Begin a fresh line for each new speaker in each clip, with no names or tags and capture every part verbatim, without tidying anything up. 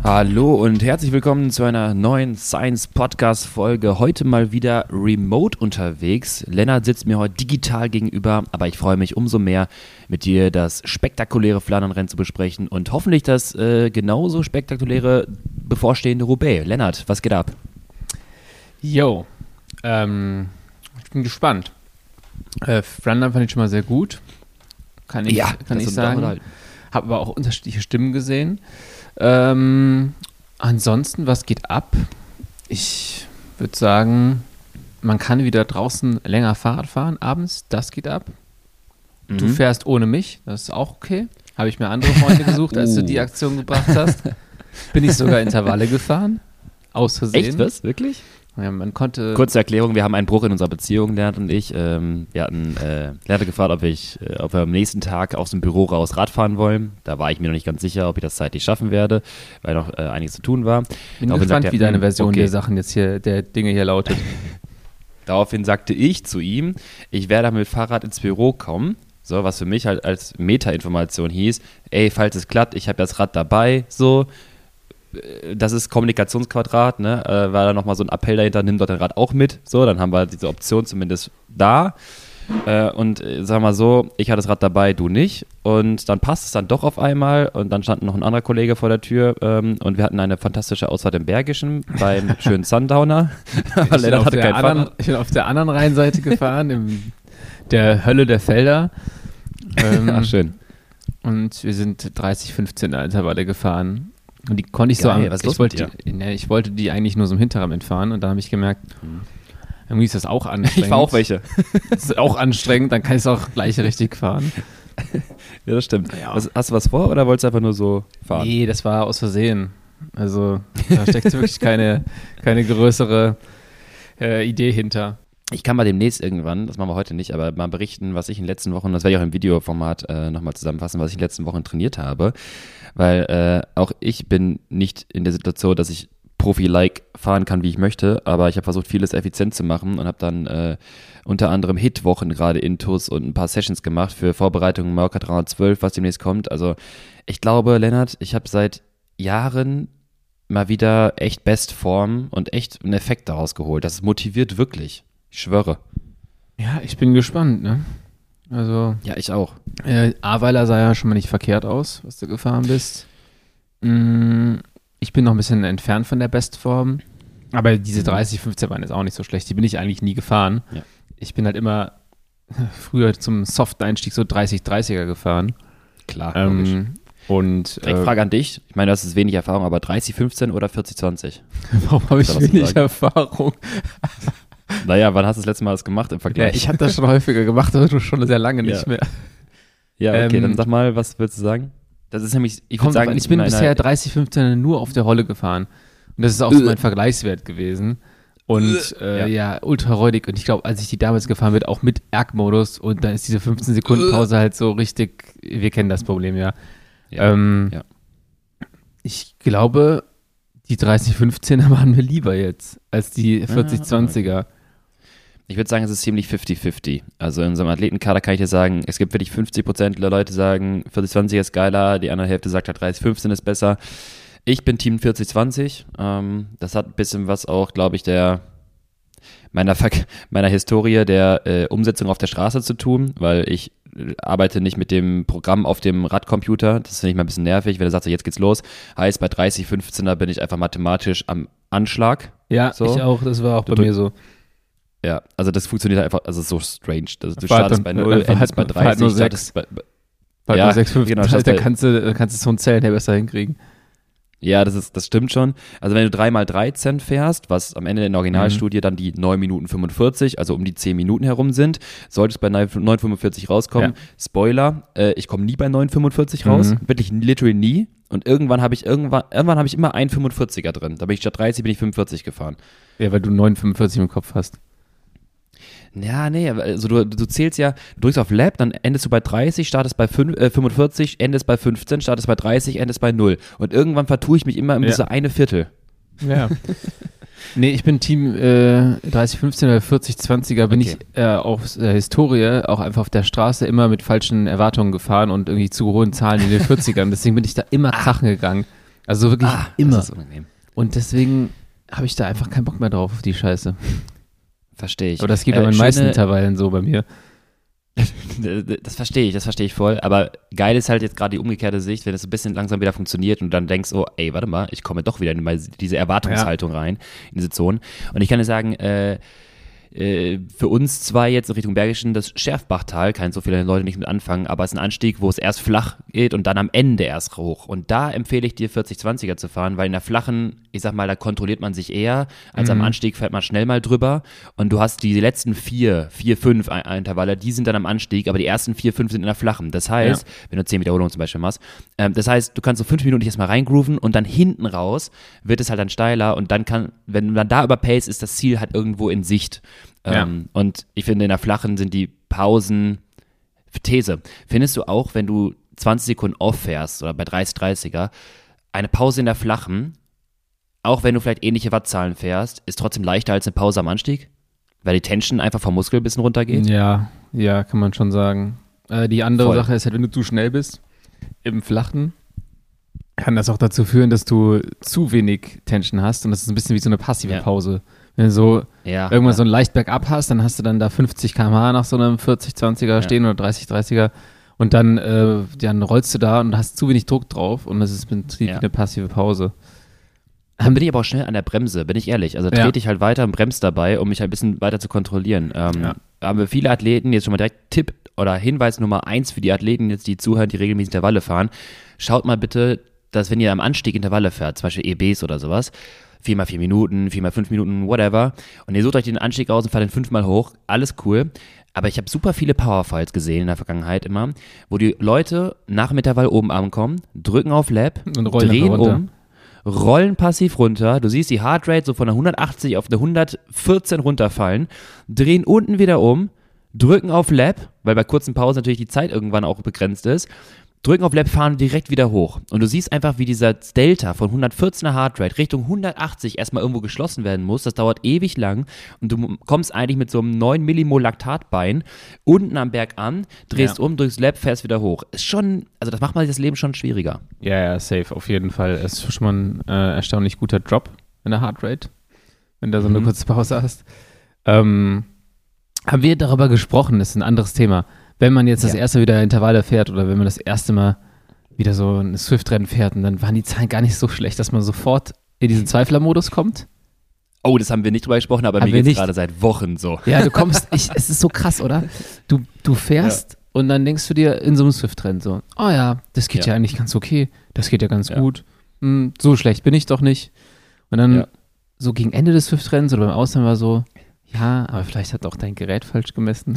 Hallo und herzlich willkommen zu einer neuen Science-Podcast-Folge. Heute mal wieder remote unterwegs. Lennart sitzt mir heute digital gegenüber, aber ich freue mich umso mehr, mit dir das spektakuläre Flandernrennen zu besprechen und hoffentlich das äh, genauso spektakuläre bevorstehende Roubaix. Lennart, was geht ab?
Jo, ähm, ich bin gespannt. Äh, Flandern fand ich schon mal sehr gut, kann ich,
ja,
kann ich sagen. Habe aber auch unterschiedliche Stimmen gesehen. Ähm, ansonsten, was geht ab? Ich würde sagen, man kann wieder draußen länger Fahrrad fahren, abends, das geht ab. Mhm. Du fährst ohne mich, das ist auch okay. Habe ich mir andere Freunde gesucht, als uh. du die Aktion gebracht hast. Bin ich sogar Intervalle gefahren, aus Versehen.
Echt, was? Wirklich?
Ja, man konnte.
Kurze Erklärung, wir haben einen Bruch in unserer Beziehung, Lennart und ich. Ähm, wir hatten, äh, Lennart hat gefragt, ob, ich, äh, ob wir am nächsten Tag aus dem Büro raus Rad fahren wollen. Da war ich mir noch nicht ganz sicher, ob ich das zeitlich schaffen werde, weil noch äh, einiges zu tun war.
Bin Daraufhin gespannt, wie er, deine Version okay. der Sachen jetzt hier, der Dinge hier lautet.
Daraufhin sagte ich zu ihm, ich werde mit Fahrrad ins Büro kommen. So, was für mich halt als Meta-Information hieß, ey, falls es klappt, ich habe das Rad dabei, so. Das ist Kommunikationsquadrat, ne? Äh, war da nochmal so ein Appell dahinter, nimm dort dein Rad auch mit. So, dann haben wir diese Option zumindest da. Äh, und äh, sag mal so, ich hatte das Rad dabei, du nicht. Und dann passt es dann doch auf einmal. Und dann stand noch ein anderer Kollege vor der Tür. Ähm, und wir hatten eine fantastische Ausfahrt im Bergischen beim schönen Sundowner.
ich, bin auf der anderen, ich bin auf der anderen Rheinseite gefahren, in der Hölle der Felder. Ähm,
Ach, schön.
Und wir sind dreißig, fünfzehn Intervalle gefahren. Und die konnte ich Geil, so am, was ich wollte, die, ne, ich wollte die eigentlich nur so im Hinterraum entfahren und dann habe ich gemerkt, hm, irgendwie ist das auch anstrengend.
Ich fahre auch welche.
Das ist auch anstrengend, dann kann ich es auch gleich richtig fahren.
Ja, das stimmt. Ja. Was, hast du was vor oder wolltest du einfach nur so fahren?
Nee, das war aus Versehen. Also da steckt wirklich keine, keine größere äh, Idee hinter.
Ich kann mal demnächst irgendwann, das machen wir heute nicht, aber mal berichten, was ich in den letzten Wochen, das werde ich auch im Videoformat äh, nochmal zusammenfassen, was ich in den letzten Wochen trainiert habe, weil äh, auch ich bin nicht in der Situation, dass ich Profi-like fahren kann, wie ich möchte, aber ich habe versucht, vieles effizient zu machen und habe dann äh, unter anderem Hit-Wochen gerade Intus und ein paar Sessions gemacht für Vorbereitungen Mallorca dreihundertzwölf, was demnächst kommt. Also ich glaube, Lennart, ich habe seit Jahren mal wieder echt Bestform und echt einen Effekt daraus geholt. Das motiviert wirklich. Ich schwöre.
Ja, ich bin gespannt, ne? Also.
Ja, ich auch.
Äh, Ahrweiler sah ja schon mal nicht verkehrt aus, was du gefahren bist. Mm, ich bin noch ein bisschen entfernt von der Bestform. Aber diese dreißig, fünfzehn waren jetzt auch nicht so schlecht. Die bin ich eigentlich nie gefahren. Ja. Ich bin halt immer früher zum Soften-Einstieg so dreißig, dreißiger gefahren.
Klar,
ähm, und
Direkt
äh,
Frage an dich. Ich meine, das ist wenig Erfahrung, aber dreißig, fünfzehn oder vierzig, zwanzig?
Warum habe ich wenig Erfahrung?
Naja, wann hast du das letzte Mal das gemacht im Vergleich?
Ja, ich habe das schon häufiger gemacht, aber schon sehr lange nicht
ja.
mehr.
Ja, okay, ähm, dann sag mal, was würdest du sagen? Das ist nämlich, ich würde sagen,
ich bin bisher dreißig, fünfzehn nur auf der Rolle gefahren. Und das ist auch so mein Vergleichswert gewesen. Und äh, ja. ja, ultra räudig. Und ich glaube, als ich die damals gefahren bin, auch mit Erg-Modus und dann ist diese fünfzehn Sekunden Pause halt so richtig, wir kennen das Problem, ja. ja, ähm, ja. Ich glaube, die dreißig, fünfzehner waren mir lieber jetzt als die vierzig, zwanziger.
Okay. Ich würde sagen, es ist ziemlich fifty fifty. Also in unserem Athletenkader kann ich dir sagen, es gibt wirklich fünfzig Prozent der Leute sagen, vierzig zwanzig ist geiler, die andere Hälfte sagt halt dreißig fünfzehn ist besser. Ich bin Team vierzig zwanzig. Ähm, das hat ein bisschen was auch, glaube ich, der meiner, meiner Historie der äh, Umsetzung auf der Straße zu tun, weil ich arbeite nicht mit dem Programm auf dem Radcomputer. Das finde ich mal ein bisschen nervig, wenn er sagt, so, jetzt geht's los. Heißt, bei dreißig, fünfzehner bin ich einfach mathematisch am Anschlag.
Ja, so. Ich auch. Das war auch bei
du,
mir so.
Ja, also das funktioniert einfach, also so strange. Also du startest bei null, endest bei dreißig,
nur sechs.
Bei,
bei ja, nur sechs, fünf, genau, da kannst du, kannst du so einen Zellen ja besser hinkriegen.
Ja, das ist, das stimmt schon. Also wenn du drei mal dreizehn fährst, was am Ende in der Originalstudie mhm. dann die neun Minuten fünfundvierzig, also um die zehn Minuten herum sind, solltest bei neun fünfundvierzig rauskommen. Ja. Spoiler, äh, ich komme nie bei neun fünfundvierzig raus, mhm. wirklich literally nie. Und irgendwann habe ich irgendwann, irgendwann habe ich immer einen fünfundvierziger drin. Da bin ich statt dreißig, bin ich fünfundvierzig gefahren.
Ja, weil du neun fünfundvierzig im Kopf hast.
Ja, nee, also du, du zählst ja, du drückst auf Lab, dann endest du bei dreißig, startest bei fünf, äh, fünfundvierzig, endest bei fünfzehn, startest bei dreißig, endest bei null. Und irgendwann vertue ich mich immer in ja. diese eine Viertel.
Ja. Nee, ich bin Team äh, dreißig fünfzehn oder vierzig zwanziger, bin okay. ich äh, aus der Historie auch einfach auf der Straße immer mit falschen Erwartungen gefahren und irgendwie zu hohen Zahlen in den vierzigern. Deswegen bin ich da immer krachen gegangen. Also wirklich
Ah,
immer.
das ist unangenehm.
Und deswegen habe ich da einfach keinen Bock mehr drauf, auf die Scheiße.
Verstehe ich.
Aber das geht
Äh,
bei den meisten
schöne-
Intervallen so bei mir.
Das verstehe ich, das verstehe ich voll. Aber geil ist halt jetzt gerade die umgekehrte Sicht, wenn es ein bisschen langsam wieder funktioniert und du dann denkst, oh, ey, warte mal, ich komme doch wieder in diese Erwartungshaltung rein, in diese Zone. Und ich kann dir sagen, äh, äh, für uns zwei jetzt in Richtung Bergischen, das Schärfbachtal, kann so viele Leute nicht mit anfangen, aber es ist ein Anstieg, wo es erst flach geht und dann am Ende erst hoch. Und da empfehle ich dir vierzig zwanziger zu fahren, weil in der flachen, ich sag mal, da kontrolliert man sich eher, als
Mhm.
am Anstieg fährt man schnell mal drüber und du hast die letzten vier, vier, fünf Intervalle, die sind dann am Anstieg, aber die ersten vier, fünf sind in der flachen. Das heißt,
Ja.
wenn du zehn Wiederholungen zum Beispiel machst, ähm, das heißt, du kannst so fünf Minuten dich erstmal reingrooven und dann hinten raus wird es halt dann steiler und dann kann, wenn du dann da überpaced, ist das Ziel halt irgendwo in Sicht. Ähm, und ich finde, in der flachen sind die Pausen, These, findest du auch, wenn du zwanzig Sekunden off fährst oder bei dreißig dreißiger, eine Pause in der flachen, auch wenn du vielleicht ähnliche Wattzahlen fährst, ist trotzdem leichter als eine Pause am Anstieg? Weil die Tension einfach vom Muskel ein bisschen runtergeht?
Ja, ja, kann man schon sagen. Äh, die andere
Voll.
Sache ist halt, wenn du zu schnell bist, im Flachen, kann das auch dazu führen, dass du zu wenig Tension hast und das ist ein bisschen wie so eine passive
Ja.
Pause. Wenn du so
Ja.
irgendwann
ja.
so ein leicht bergab hast, dann hast du dann da fünfzig Kilometer pro Stunde nach so einem vierzig zwanziger stehen oder dreißig dreißiger und dann, äh, dann rollst du da und hast zu wenig Druck drauf und das ist im Prinzip
Ja.
eine passive Pause.
Dann bin ich aber auch schnell an der Bremse, bin ich ehrlich. Also
Ja.
trete ich halt weiter und bremse dabei, um mich halt ein bisschen weiter zu kontrollieren. Ähm,
Ja.
Haben wir viele Athleten, jetzt schon mal direkt Tipp oder Hinweis Nummer eins für die Athleten, jetzt die zuhören, die regelmäßig Intervalle fahren. Schaut mal bitte, dass wenn ihr am Anstieg Intervalle fährt, zum Beispiel E Bs oder sowas, vier mal vier Minuten, vier mal fünf Minuten, whatever, und ihr sucht euch den Anstieg aus und fahrt den fünfmal hoch, alles cool. Aber ich habe super viele Powerfiles gesehen in der Vergangenheit immer, wo die Leute nach dem Intervall oben ankommen, drücken auf Lap,
Und rollen
drehen
einfach runter.
um, rollen passiv runter, du siehst die Heartrate so von einer hundertachtzig auf eine hundertvierzehn runterfallen, drehen unten wieder um, drücken auf Lap, weil bei kurzen Pausen natürlich die Zeit irgendwann auch begrenzt ist, drücken auf Lap, fahren direkt wieder hoch. Und du siehst einfach, wie dieser Delta von hundertvierzehner Heartrate Richtung hundertachtzig erstmal irgendwo geschlossen werden muss. Das dauert ewig lang und du kommst eigentlich mit so einem neun Millimol Laktatbein unten am Berg an, drehst
Ja.
um, drückst Lap, fährst wieder hoch. Ist schon, also das macht mal das Leben schon schwieriger.
Ja, ja, safe, auf jeden Fall. Es ist schon mal ein äh, erstaunlich guter Drop in der Heartrate, wenn du da so eine
Mhm.
kurze Pause hast. Ähm, haben wir darüber gesprochen, das ist ein anderes Thema. Wenn man jetzt das
Ja.
erste wieder Intervalle fährt oder wenn man das erste Mal wieder so ein Swift-Rennen fährt und dann waren die Zahlen gar nicht so schlecht, dass man sofort in diesen Zweiflermodus kommt.
Oh, das haben wir nicht drüber gesprochen, aber
Haben
mir
wir
geht es
nicht.
gerade seit Wochen so.
Ja, du kommst, ich, es ist so krass, oder? Du, du fährst und dann denkst du dir in so einem Swift-Rennen so, oh ja, das geht ja.
Ja.
eigentlich ganz okay, das geht ja ganz
Ja.
gut, hm, so schlecht bin ich doch nicht. Und dann
Ja.
so gegen Ende des Swift-Rennens oder beim Ausland war so, ja, aber vielleicht hat auch dein Gerät falsch gemessen.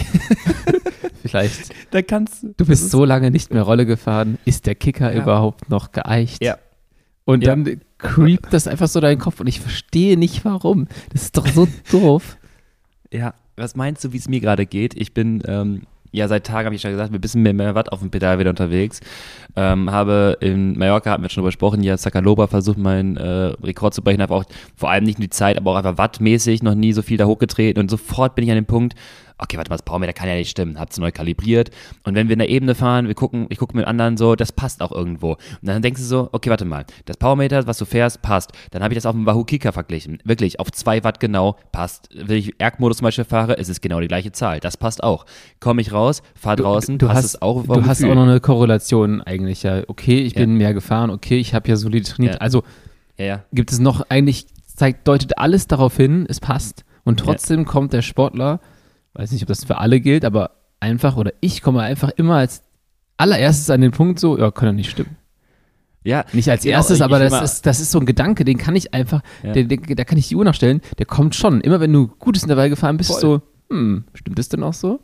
Vielleicht,
Da kannst
du bist so lange nicht mehr Rolle gefahren, ist der Kicker
Ja.
überhaupt noch geeicht?
Ja.
Und
Ja.
dann creept das einfach so deinen Kopf und ich verstehe nicht, warum. Das ist doch so doof.
Ja, was meinst du, wie es mir gerade geht? Ich bin, ähm, ja, seit Tagen habe ich schon gesagt, ein bisschen mehr, mehr Watt auf dem Pedal wieder unterwegs. Ähm, habe in Mallorca, hatten wir schon drüber gesprochen, ja, Sakaloba versucht, meinen äh, Rekord zu brechen, habe auch vor allem nicht nur die Zeit, aber auch einfach wattmäßig noch nie so viel da hochgetreten und sofort bin ich an dem Punkt, okay, warte mal, das Powermeter kann ja nicht stimmen, hab's neu kalibriert und wenn wir in der Ebene fahren, wir gucken, ich gucke mit anderen so, das passt auch irgendwo und dann denkst du so, okay, warte mal, das Powermeter, was du fährst, passt, dann habe ich das auf dem Wahoo Kika verglichen, wirklich, auf zwei Watt genau, passt, wenn ich Erg-Modus zum Beispiel fahre, ist es genau die gleiche Zahl, das passt auch, komme ich raus, fahr draußen,
du
passt
hast,
es auch
du hast auch noch eine Korrelation eigentlich, ja. Okay, ich
Ja.
bin mehr gefahren, okay, ich habe ja solide trainiert.
Ja.
Also
ja, ja,
gibt es noch eigentlich, zeigt, deutet alles darauf hin, es passt. Und trotzdem kommt der Sportler, weiß nicht, ob das für alle gilt, aber einfach, oder ich komme einfach immer als allererstes an den Punkt so, ja, kann ja nicht stimmen.
ja,
Nicht als
genau,
erstes,
ich-
aber
ich
das
immer-
ist, das ist so ein Gedanke, den kann ich einfach,
Ja.
der, der, da kann ich die Uhr nachstellen, der kommt schon. Immer wenn du gutes Intervall gefahren bist,
Voll.
so, hm, stimmt das denn auch so?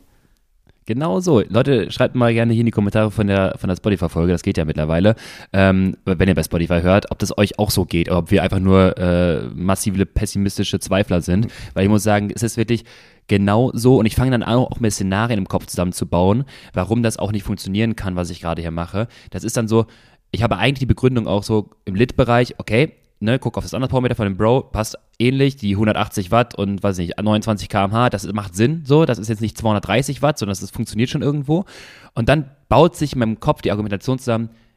Genau so. Leute, schreibt mal gerne hier in die Kommentare von der, von der Spotify-Folge, das geht ja mittlerweile, ähm, wenn ihr bei Spotify hört, ob das euch auch so geht, oder ob wir einfach nur äh, massive pessimistische Zweifler sind. Weil ich muss sagen, es ist wirklich genau so und ich fange dann auch, auch mit Szenarien im Kopf zusammenzubauen, warum das auch nicht funktionieren kann, was ich gerade hier mache. Das ist dann so, ich habe eigentlich die Begründung auch so im Lit-Bereich, okay, ne, guck auf das andere Powermeter von dem Bro, passt ähnlich, die hundertachtzig Watt und, weiß nicht, neunundzwanzig Kilometer pro Stunde, das macht Sinn, so, das ist jetzt nicht zweihundertdreißig Watt, sondern das funktioniert schon irgendwo. Und dann baut sich in meinem Kopf die Argumentation zusammen,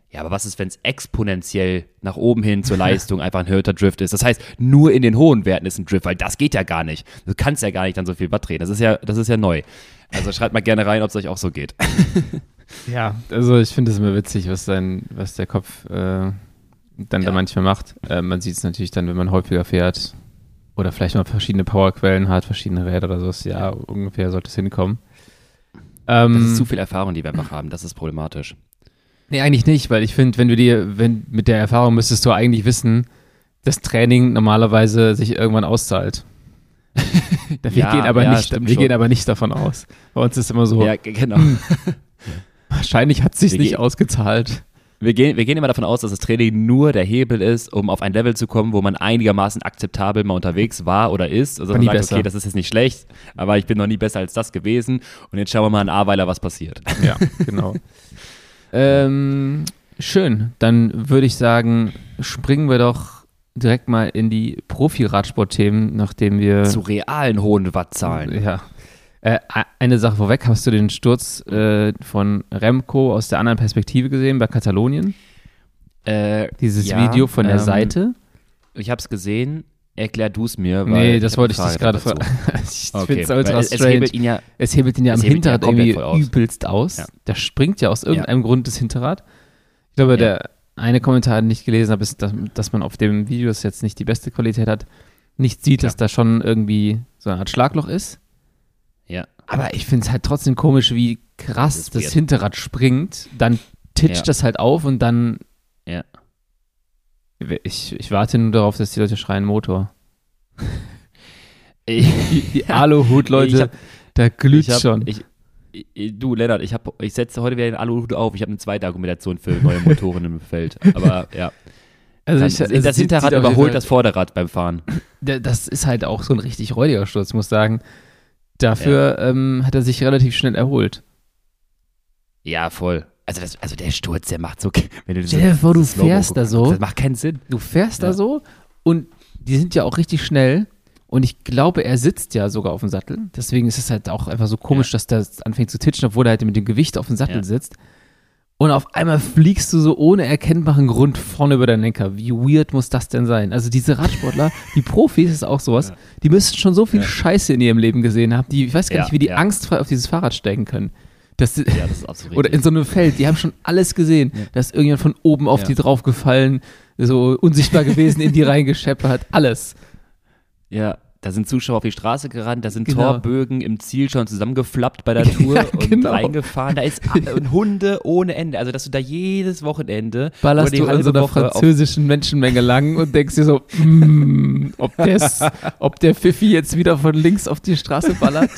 Ja, aber was ist, wenn es exponentiell nach oben hin zur Leistung einfach ein erhöhter Drift ist? Das heißt, nur in den hohen Werten ist ein Drift, weil das geht ja gar nicht. Du kannst ja gar nicht dann so viel Watt drehen. Das ist ja, das ist ja neu. Also schreibt mal gerne rein, ob es euch auch so geht.
Ja, also ich finde es immer witzig, was, sein, was der Kopf äh, dann ja. da manchmal macht. Äh, man sieht es natürlich dann, wenn man häufiger fährt oder vielleicht mal verschiedene Powerquellen hat, verschiedene Räder oder sowas. Ja, ungefähr sollte es hinkommen. Ähm,
das ist zu viel Erfahrung, die wir einfach haben. Das ist problematisch.
Nee, eigentlich nicht, weil ich finde, wenn du dir, wenn mit der Erfahrung müsstest du eigentlich wissen, dass Training normalerweise sich irgendwann auszahlt. wir
ja,
gehen aber
ja,
nicht, wir
schon.
gehen aber nicht davon aus. Bei uns ist immer so,
ja, genau.
wahrscheinlich hat es sich
wir
nicht
gehen,
ausgezahlt.
Wir gehen, wir gehen immer davon aus, dass das Training nur der Hebel ist, um auf ein Level zu kommen, wo man einigermaßen akzeptabel mal unterwegs war oder ist. Also man sagt, besser. Okay, das ist jetzt nicht schlecht, aber ich bin noch nie besser als das gewesen und jetzt schauen wir mal in Ahrweiler, was passiert.
Ja, genau. ähm, schön, dann würde ich sagen, springen wir doch direkt mal in die Profi-Radsport-Themen, nachdem wir...
Zu realen hohen Wattzahlen.
Ja. Äh, eine Sache vorweg, hast du den Sturz äh, von Remco aus der anderen Perspektive gesehen bei Katalonien?
Äh,
Dieses
ja,
Video von der
ähm,
Seite?
Ich habe es gesehen, erklär du es mir. Weil
nee, das wollte ich dich gerade fragen. Ich
okay,
finde es ultra
es,
strange.
Es hebelt ihn ja,
es hebelt ihn ja am Hinterrad
ja
irgendwie
aus.
übelst aus.
Ja.
Der springt ja aus irgendeinem
ja.
Grund das Hinterrad. Ich glaube, ja. der eine Kommentar, den ich gelesen habe, ist, dass, dass man auf dem Video, das jetzt nicht die beste Qualität hat, nicht sieht, ja. dass da schon irgendwie so eine Art Schlagloch ist.
Ja.
Aber ich finde es halt trotzdem komisch, wie krass das, das Hinterrad springt. Dann titscht ja. das halt auf und dann.
Ja.
Ich, ich warte nur darauf, dass die Leute schreien Motor. die die ja. Aluhut-Leute, da glüht
hab,
schon.
Ich, ich, du, Lennart, ich, hab, ich setze heute wieder den Aluhut auf. Ich habe eine zweite Argumentation für neue Motoren im Feld. Aber ja.
Also
das,
ich, also
das Hinterrad überholt das Vorderrad beim Fahren.
Das ist halt auch so ein richtig räudiger Sturz, muss ich sagen. Dafür ja. ähm, hat er sich relativ schnell erholt.
Ja, voll. Also, das, also der Sturz, der macht so... Wenn du
Stell dir vor, du fährst da so.
Das macht keinen Sinn.
Du fährst
ja.
da so und die sind ja auch richtig schnell und ich glaube, er sitzt ja sogar auf dem Sattel. Deswegen ist es halt auch einfach so komisch, ja. dass der anfängt zu titschen, obwohl er halt mit dem Gewicht auf dem Sattel ja. sitzt. Und auf einmal fliegst du so ohne erkennbaren Grund vorne über deinen Lenker. Wie weird muss das denn sein? Also diese Radsportler, die Profis, ist auch sowas, ja. die müssen schon so viel ja. Scheiße in ihrem Leben gesehen haben, die, ich weiß gar ja, nicht, wie die ja. angstfrei auf dieses Fahrrad steigen können. Das,
ja, das ist absolut
oder in so einem Feld, die haben schon alles gesehen. Ja. Da ist irgendjemand von oben auf ja. die draufgefallen, so unsichtbar gewesen, in die reingescheppert, alles.
Ja. Da sind Zuschauer auf die Straße gerannt, da sind
genau.
Torbögen im Ziel schon zusammengeflappt bei der Tour
ja,
und
genau.
reingefahren. Da ist und Hunde ohne Ende. Also, dass du da jedes Wochenende
ballerst
die
du an so einer
Woche
französischen Menschenmenge lang und denkst dir so, mm, ob, des, ob der Pfiffi jetzt wieder von links auf die Straße ballert.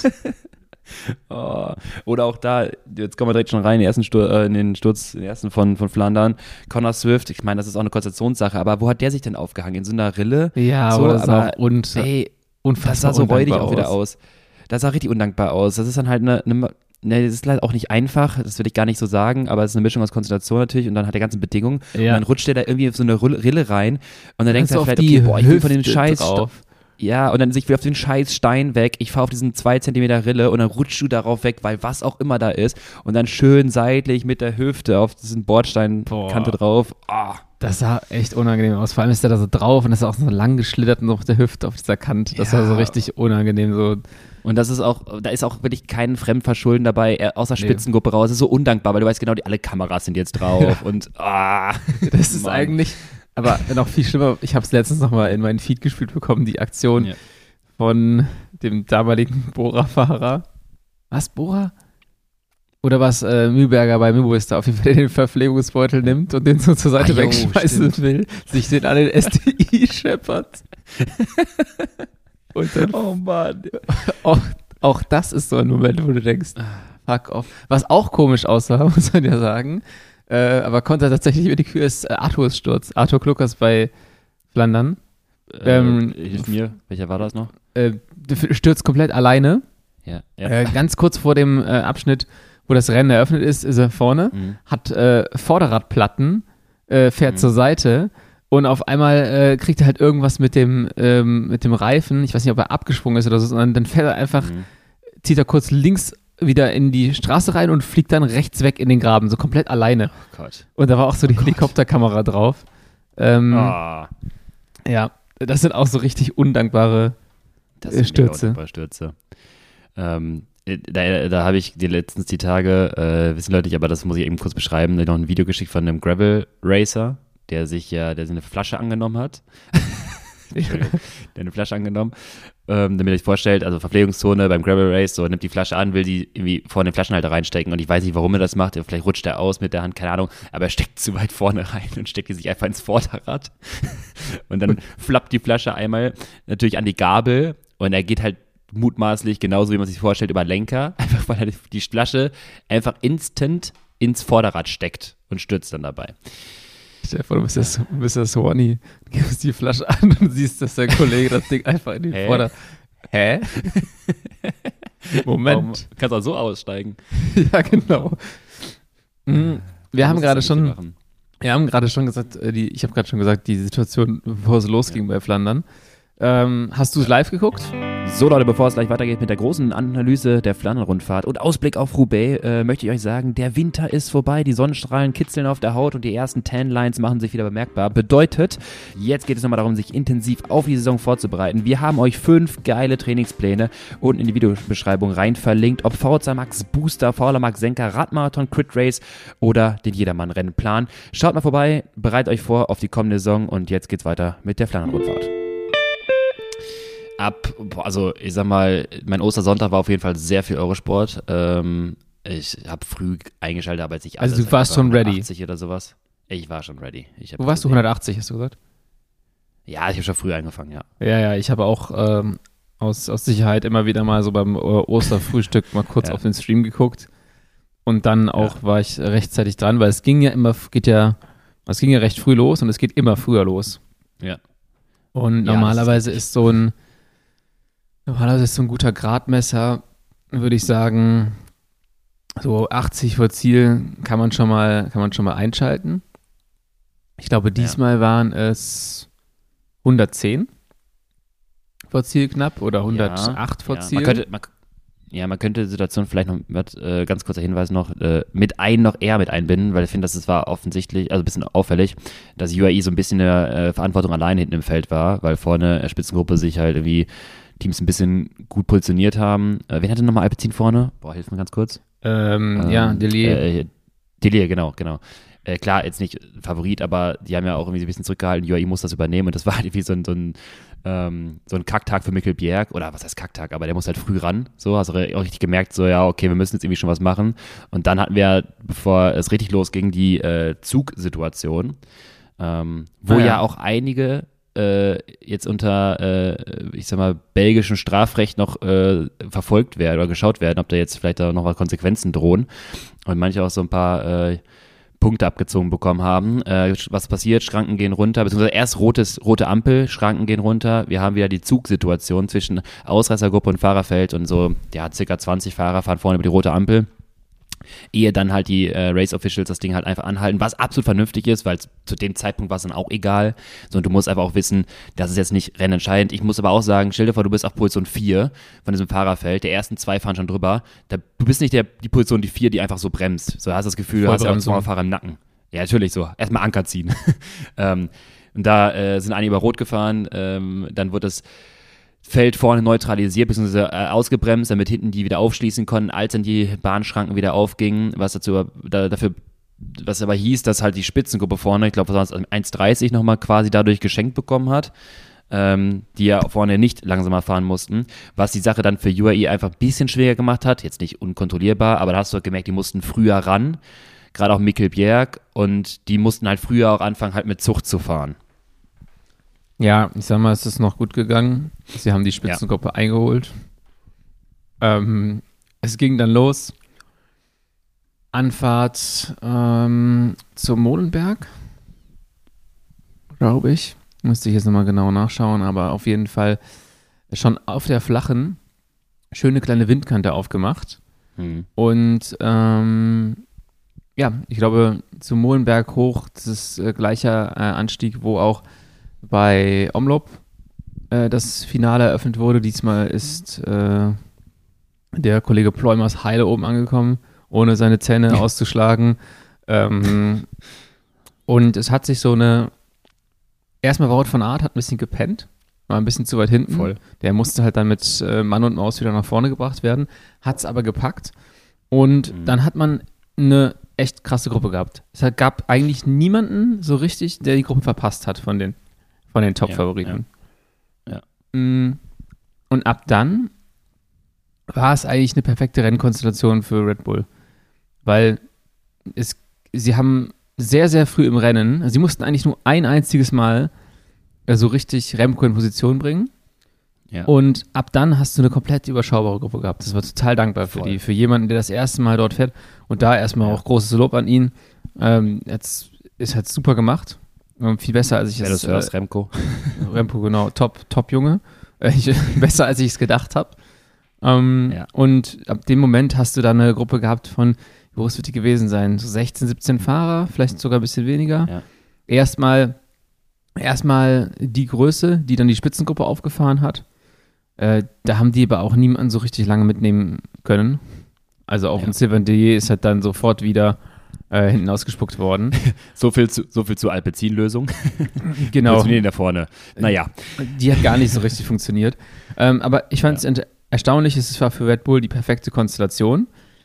Oh. Oder auch da, jetzt kommen wir direkt schon rein in den ersten Sturz, äh, in den Sturz, in den ersten von, von Flandern, Connor Swift, ich meine, das ist auch eine Konzentrationssache, aber wo hat der sich denn aufgehangen? In so einer Rille?
Ja,
so,
aber das
aber,
auch und
ey, das sah so räudig auch wieder aus. Das sah richtig undankbar aus. Das ist dann halt eine, eine ne, das ist halt auch nicht einfach, das will ich gar nicht so sagen, aber es ist eine Mischung aus Konzentration natürlich und dann hat er ganzen Bedingungen
ja.
und dann rutscht der da irgendwie auf so eine Rille rein und dann denkst du halt
vielleicht,
okay, boah, ich will von dem
Hüfte
Scheiß
drauf.
Ja, und dann ich will auf den scheiß Stein weg, ich fahre auf diesen zwei Zentimeter Rille und dann rutschst du darauf weg, weil was auch immer da ist und dann schön seitlich mit der Hüfte auf diesen Bordsteinkante drauf. Oh.
Das sah echt unangenehm aus. Vor allem ist der da so drauf und ist auch so lang geschlittert und auf der Hüfte auf dieser Kante. Das ja. war so richtig unangenehm. So.
Und das ist auch, da ist auch wirklich kein Fremdverschulden dabei, außer nee. Spitzengruppe raus. Das ist so undankbar, weil du weißt genau, die alle Kameras sind jetzt drauf und ah.
Das ist eigentlich, aber noch viel schlimmer, ich habe es letztens nochmal in meinen Feed gespielt bekommen, die Aktion ja. von dem damaligen Bora-Fahrer. Was, Bora? Oder was äh, Mühlberger bei Mühlbus auf jeden Fall den Verpflegungsbeutel nimmt und den so zur Seite ah, wegschmeißen jo, will, sich den an den S T I scheppert. Und dann,
oh Mann.
Auch, auch das ist so ein Moment, wo du denkst, fuck off. Was auch komisch aussah, muss man ja sagen, äh, aber konnte tatsächlich über die Kühe ist äh, Arthurs Sturz. Arthur Kluckers bei Flandern.
Äh, ähm, hilf mir, welcher war das noch?
Äh, stürzt komplett alleine.
Ja. ja.
Äh, ganz kurz vor dem äh, Abschnitt, wo das Rennen eröffnet ist, ist er vorne, mhm. hat äh, Vorderradplatten, äh, fährt mhm. zur Seite und auf einmal äh, kriegt er halt irgendwas mit dem, ähm, mit dem Reifen, ich weiß nicht, ob er abgesprungen ist oder so, sondern dann fährt er einfach, mhm. zieht er kurz links wieder in die Straße rein und fliegt dann rechts weg in den Graben, so komplett alleine.
Oh Gott.
Und da war auch so die
Oh
Helikopterkamera drauf. Ähm,
oh.
Ja, das sind auch so richtig undankbare
Das sind
Stürze.
mega undankbare Stürze. Ähm, da da habe ich die letztens die Tage, äh, wissen Leute nicht, aber das muss ich eben kurz beschreiben, noch ein Video geschickt von einem Gravel Racer, der sich ja, der sich eine Flasche angenommen hat. Entschuldigung, der eine Flasche angenommen, ähm, damit ihr euch vorstellt, also Verpflegungszone beim Gravel Race, so nimmt die Flasche an, will die irgendwie vorne in den Flaschenhalter reinstecken und ich weiß nicht, warum er das macht, vielleicht rutscht er aus mit der Hand, keine Ahnung, aber er steckt zu weit vorne rein und steckt die sich einfach ins Vorderrad und dann flappt die Flasche einmal natürlich an die Gabel und er geht halt mutmaßlich, genauso wie man sich vorstellt, über Lenker, einfach weil er die Flasche einfach instant ins Vorderrad steckt und stürzt dann dabei.
Stell dir vor, du bist das, du bist das Horny, gibst die Flasche an und siehst, dass der Kollege das Ding einfach in die
Hä?
Vorder... Hä? Moment.
Warum? Kannst auch so aussteigen.
Ja, genau. Mhm. Wir haben gerade schon,
machen.
wir haben gerade schon gesagt, äh, die, ich habe gerade schon gesagt, die Situation, bevor es losging bei Flandern. Ähm, hast du es live geguckt?
So Leute, bevor es gleich weitergeht mit der großen Analyse der Flandern-Rundfahrt und Ausblick auf Roubaix, äh, möchte ich euch sagen, der Winter ist vorbei, die Sonnenstrahlen kitzeln auf der Haut und die ersten Tan-Lines machen sich wieder bemerkbar. Bedeutet, jetzt geht es nochmal darum, sich intensiv auf die Saison vorzubereiten. Wir haben euch fünf geile Trainingspläne unten in die Videobeschreibung rein verlinkt, ob V Z Max Booster, Fauler Max Senker, Radmarathon, Crit Race oder den Jedermann-Rennenplan. Schaut mal vorbei, bereitet euch vor auf die kommende Saison und jetzt geht's weiter mit der Flandern-Rundfahrt. Ab, also ich sag mal, mein Ostersonntag war auf jeden Fall sehr viel Eurosport. Ähm, ich habe früh eingeschaltet, aber jetzt nicht alles.
Also du warst schon ready?
hundertachtzig oder sowas. Ich war schon ready. Ich
Wo warst du? hundertachtzig, hast du gesagt?
Ja, ich habe schon früh angefangen, ja.
Ja, ja, ich habe auch ähm, aus, aus Sicherheit immer wieder mal so beim äh, Osterfrühstück mal kurz
Ja.
auf den Stream geguckt. Und dann auch
Ja.
war ich rechtzeitig dran, weil es ging ja immer, geht ja, es ging ja recht früh los und es geht immer früher los.
Ja.
Und
Ja,
normalerweise
das
ist, so ein normalerweise ist so ein guter Gradmesser, würde ich sagen, so achtzig vor Ziel kann man schon mal, kann man schon mal einschalten. Ich glaube, diesmal waren es hundertzehn vor Ziel knapp oder hundertacht vor
ja.
Ziel.
Man könnte, man, ja, man könnte die Situation vielleicht noch, mit, äh, ganz kurzer Hinweis noch, äh, mit ein noch eher mit einbinden, weil ich finde, dass es war offensichtlich, also ein bisschen auffällig, dass U A E so ein bisschen eine äh, Verantwortung allein hinten im Feld war, weil vorne in der Spitzengruppe sich halt irgendwie Teams ein bisschen gut positioniert haben. Äh, wen hatte nochmal Alpecin vorne? Boah, hilf mir ganz kurz.
ähm,
Ähm,
ja, Delier.
Äh, Delier, genau, genau. Äh, klar, jetzt nicht Favorit, aber die haben ja auch irgendwie so ein bisschen zurückgehalten. U A E muss das übernehmen und das war halt irgendwie so ein, so ein, ähm, so ein Kacktag für Mikkel Bjerg. Oder was heißt Kacktag? Aber der muss halt früh ran. So, hast du auch richtig gemerkt, so, ja, okay, wir müssen jetzt irgendwie schon was machen. Und dann hatten wir, bevor es richtig losging, die äh, Zugsituation, ähm, wo
Ah, ja.
ja auch einige äh, jetzt unter, äh, ich sag mal, belgischem Strafrecht noch äh, verfolgt werden oder geschaut werden, ob da jetzt vielleicht da noch mal Konsequenzen drohen. Und manche auch so ein paar äh, Punkte abgezogen bekommen haben. Äh, was passiert? Schranken gehen runter, beziehungsweise erst rotes, rote Ampel, Schranken gehen runter. Wir haben wieder die Zugsituation zwischen Ausreißergruppe und Fahrerfeld und so, ja, circa zwanzig Fahrer fahren vorne über die rote Ampel. Ehe dann halt die äh, Race Officials das Ding halt einfach anhalten, was absolut vernünftig ist, weil zu dem Zeitpunkt war es dann auch egal, sondern du musst einfach auch wissen, das ist jetzt nicht rennentscheidend. Ich muss aber auch sagen, stell dir vor, du bist auf Position vier von diesem Fahrerfeld, der ersten zwei fahren schon drüber, da, du bist nicht der, die Position, die vier, die einfach so bremst, so hast du das Gefühl, du hast ja auch zwei Fahrer im Nacken. Ja, natürlich so, erstmal Anker ziehen. ähm, und da äh, sind einige über Rot gefahren, ähm, dann wird das Feld vorne neutralisiert bzw. Äh, ausgebremst, damit hinten die wieder aufschließen konnten, als dann die Bahnschranken wieder aufgingen, was dazu da, dafür, was aber hieß, dass halt die Spitzengruppe vorne, ich glaube, was war es, eins dreißig nochmal quasi dadurch geschenkt bekommen hat, ähm, die ja vorne nicht langsamer fahren mussten, was die Sache dann für U A E einfach ein bisschen schwieriger gemacht hat, jetzt nicht unkontrollierbar, aber da hast du halt gemerkt, die mussten früher ran, gerade auch Mikkel Bjerg, und die mussten halt früher auch anfangen, halt mit Zucht zu fahren.
Ja, ich sag mal, es ist noch gut gegangen. Sie haben die Spitzengruppe ja. eingeholt. Ähm, es ging dann los. Anfahrt ähm, zum Molenberg, glaube ich. Müsste ich jetzt nochmal genau nachschauen, aber auf jeden Fall schon auf der flachen, schöne kleine Windkante aufgemacht.
Hm.
Und ähm, ja, ich glaube, zum Molenberg hoch, das ist äh, gleicher äh, Anstieg, wo auch bei Omloop äh, das Finale eröffnet wurde. Diesmal ist äh, Der Kollege Ploymer ist heile oben angekommen, ohne seine Zähne auszuschlagen. Ähm, und es hat sich so eine, erstmal Wout van Aert hat ein bisschen gepennt, war ein bisschen zu weit hinten.
Voll.
Der musste halt dann mit äh, Mann und Maus wieder nach vorne gebracht werden, hat es aber gepackt. Und
Mhm.
dann hat man eine echt krasse Gruppe gehabt. Es hat, gab eigentlich niemanden so richtig, der die Gruppe verpasst hat von den, von den Top-Favoriten.
Ja,
Mm, Und ab dann war es eigentlich eine perfekte Rennkonstellation für Red Bull. Weil es, sie haben sehr, sehr früh im Rennen, also sie mussten eigentlich nur ein einziges Mal äh, so richtig Remco in Position bringen.
Ja.
Und ab dann hast du eine komplett überschaubare Gruppe gehabt. Das war total dankbar für
Voll.
die, für jemanden, der das erste Mal dort fährt. Und da erstmal
Ja.
auch großes Lob an ihn. Ähm, jetzt ist halt super gemacht. Ähm, viel besser, als ich
Ja,
es
das hörst, Remco.
Remco, genau, top, top Junge. Äh, ich, besser, als ich es gedacht habe. Ähm,
Ja.
Und ab dem Moment hast du dann eine Gruppe gehabt von, wie groß wird die gewesen sein? So sechzehn, siebzehn Fahrer, vielleicht sogar ein bisschen weniger.
Ja.
Erstmal, erstmal die Größe, die dann die Spitzengruppe aufgefahren hat. Äh, da haben die aber auch niemanden so richtig lange mitnehmen können. Also auch
Ja.
ein Sylvain Dillier ist halt dann sofort wieder äh, hinten ausgespuckt worden.
So viel zu, so viel zu Alpecin-Lösung.
Genau.
Funktionieren da vorne. Naja.
Die hat gar nicht so richtig funktioniert. Ähm, aber ich fand es
Ja.
ent- erstaunlich, es war für Red Bull die perfekte Konstellation.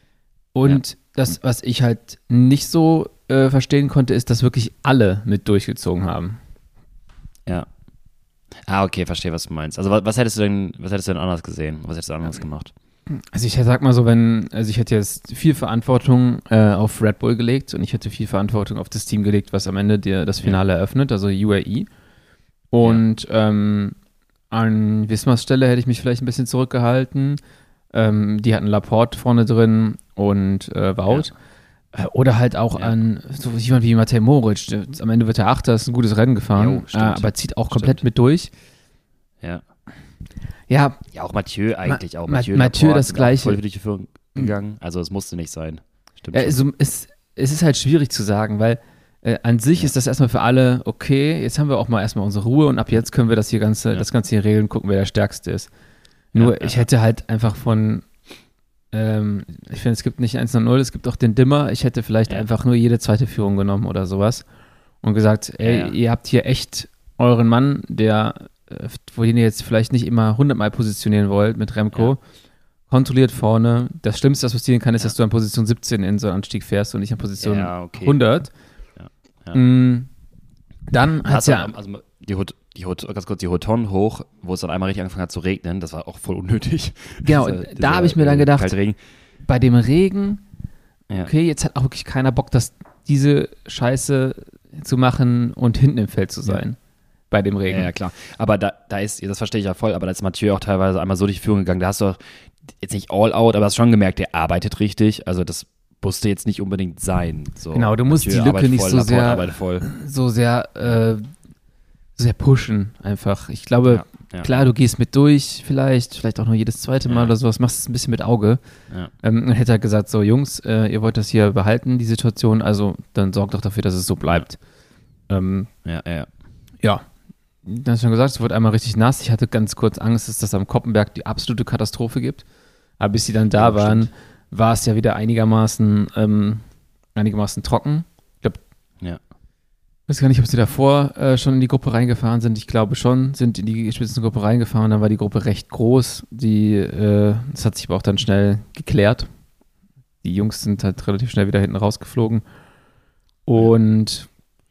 Und das, was ich halt nicht so äh, verstehen konnte, ist, dass wirklich alle mit durchgezogen haben.
Ja. Ah, okay, verstehe, was du meinst. Also was, was hättest du denn, was hättest du denn anders gesehen? Was hättest du anders gemacht?
Also ich sag mal so, wenn, also ich hätte jetzt viel Verantwortung äh, auf Red Bull gelegt und ich hätte viel Verantwortung auf das Team gelegt, was am Ende dir das Finale eröffnet, also U A E. Und ähm, an Wismars Stelle hätte ich mich vielleicht ein bisschen zurückgehalten. Ähm, die hatten Laporte vorne drin und äh, Wout. Äh, Oder halt auch
Ja.
an so jemand wie Matej Moric. Der, am Ende wird er Achter, ist ein gutes Rennen gefahren,
Jo, stimmt.
äh, aber zieht auch komplett
Stimmt.
mit durch.
Ja.
Ja,
Ja, auch Mathieu eigentlich auch.
Ma-
Mathieu,
Mathieu
Laporte
das
sind auch
Gleiche.
voll für die Führung gegangen. Also es musste nicht sein. Stimmt
Ja,
schon.
also es, es ist halt schwierig zu sagen, weil äh, an sich
Ja.
ist das erstmal für alle, okay, jetzt haben wir auch mal erstmal unsere Ruhe und ab jetzt können wir das hier ganze,
Ja.
das Ganze hier regeln, gucken, wer der Stärkste ist. Nur
Ja, ja,
ich hätte halt einfach von, ähm, ich finde, es gibt nicht eins null, es gibt auch den Dimmer, ich hätte vielleicht
Ja.
einfach nur jede zweite Führung genommen oder sowas und gesagt, ey,
Ja, ja.
ihr habt hier echt euren Mann, der, äh, wohin ihr jetzt vielleicht nicht immer hundertmal positionieren wollt mit Remco,
Ja.
kontrolliert vorne. Das Schlimmste, was passieren kann, ist,
Ja.
dass du an Position siebzehn in so einen Anstieg fährst und nicht an Position
Ja, okay.
hundert.
Ja, ja.
Mm, Dann hat
Hast
es ja,
du, also die, Hot, die Hot, ganz kurz die Hoton hoch, wo es dann einmal richtig angefangen hat zu regnen, das war auch voll unnötig.
genau,
Dieser-
da
dieser,
habe ich mir dann
äh,
gedacht,
Kaltregen.
bei dem Regen,
Ja.
okay, jetzt hat auch wirklich keiner Bock, dass diese Scheiße zu machen und hinten im Feld zu sein. Bei dem Regen.
Ja, ja, klar. Aber da, da ist, das verstehe ich ja voll, aber da ist Mathieu auch teilweise einmal so durch die Führung gegangen, da hast du auch jetzt nicht all out, aber hast schon gemerkt, der arbeitet richtig, also das musste jetzt nicht unbedingt sein. So,
Genau, du musst
Mathieu
die Lücke
arbeitet
nicht
voll,
so
Laporte
sehr-
arbeitet voll.
So sehr, äh, sehr pushen einfach. Ich glaube,
Ja, ja.
klar, du gehst mit durch vielleicht, vielleicht auch nur jedes zweite Mal
Ja.
oder sowas, machst es ein bisschen mit Auge.
Ja.
Ähm, und hätte er gesagt, so Jungs, äh, ihr wollt das hier behalten, die Situation, also dann sorgt doch dafür, dass es so bleibt. Ähm,
Ja, ja.
ja, du hast schon gesagt, es wurde einmal richtig nass. Ich hatte ganz kurz Angst, dass das am Koppenberg die absolute Katastrophe gibt. Aber bis sie dann da
Ja,
waren,
stimmt.
war es ja wieder einigermaßen, ähm, einigermaßen trocken. Ich glaube,
Ja.
weiß gar nicht, ob sie davor äh, schon in die Gruppe reingefahren sind. Ich glaube schon, sind in die Spitzengruppe reingefahren. Dann war die Gruppe recht groß. Die, äh, das hat sich aber auch dann schnell geklärt. Die Jungs sind halt relativ schnell wieder hinten rausgeflogen. Und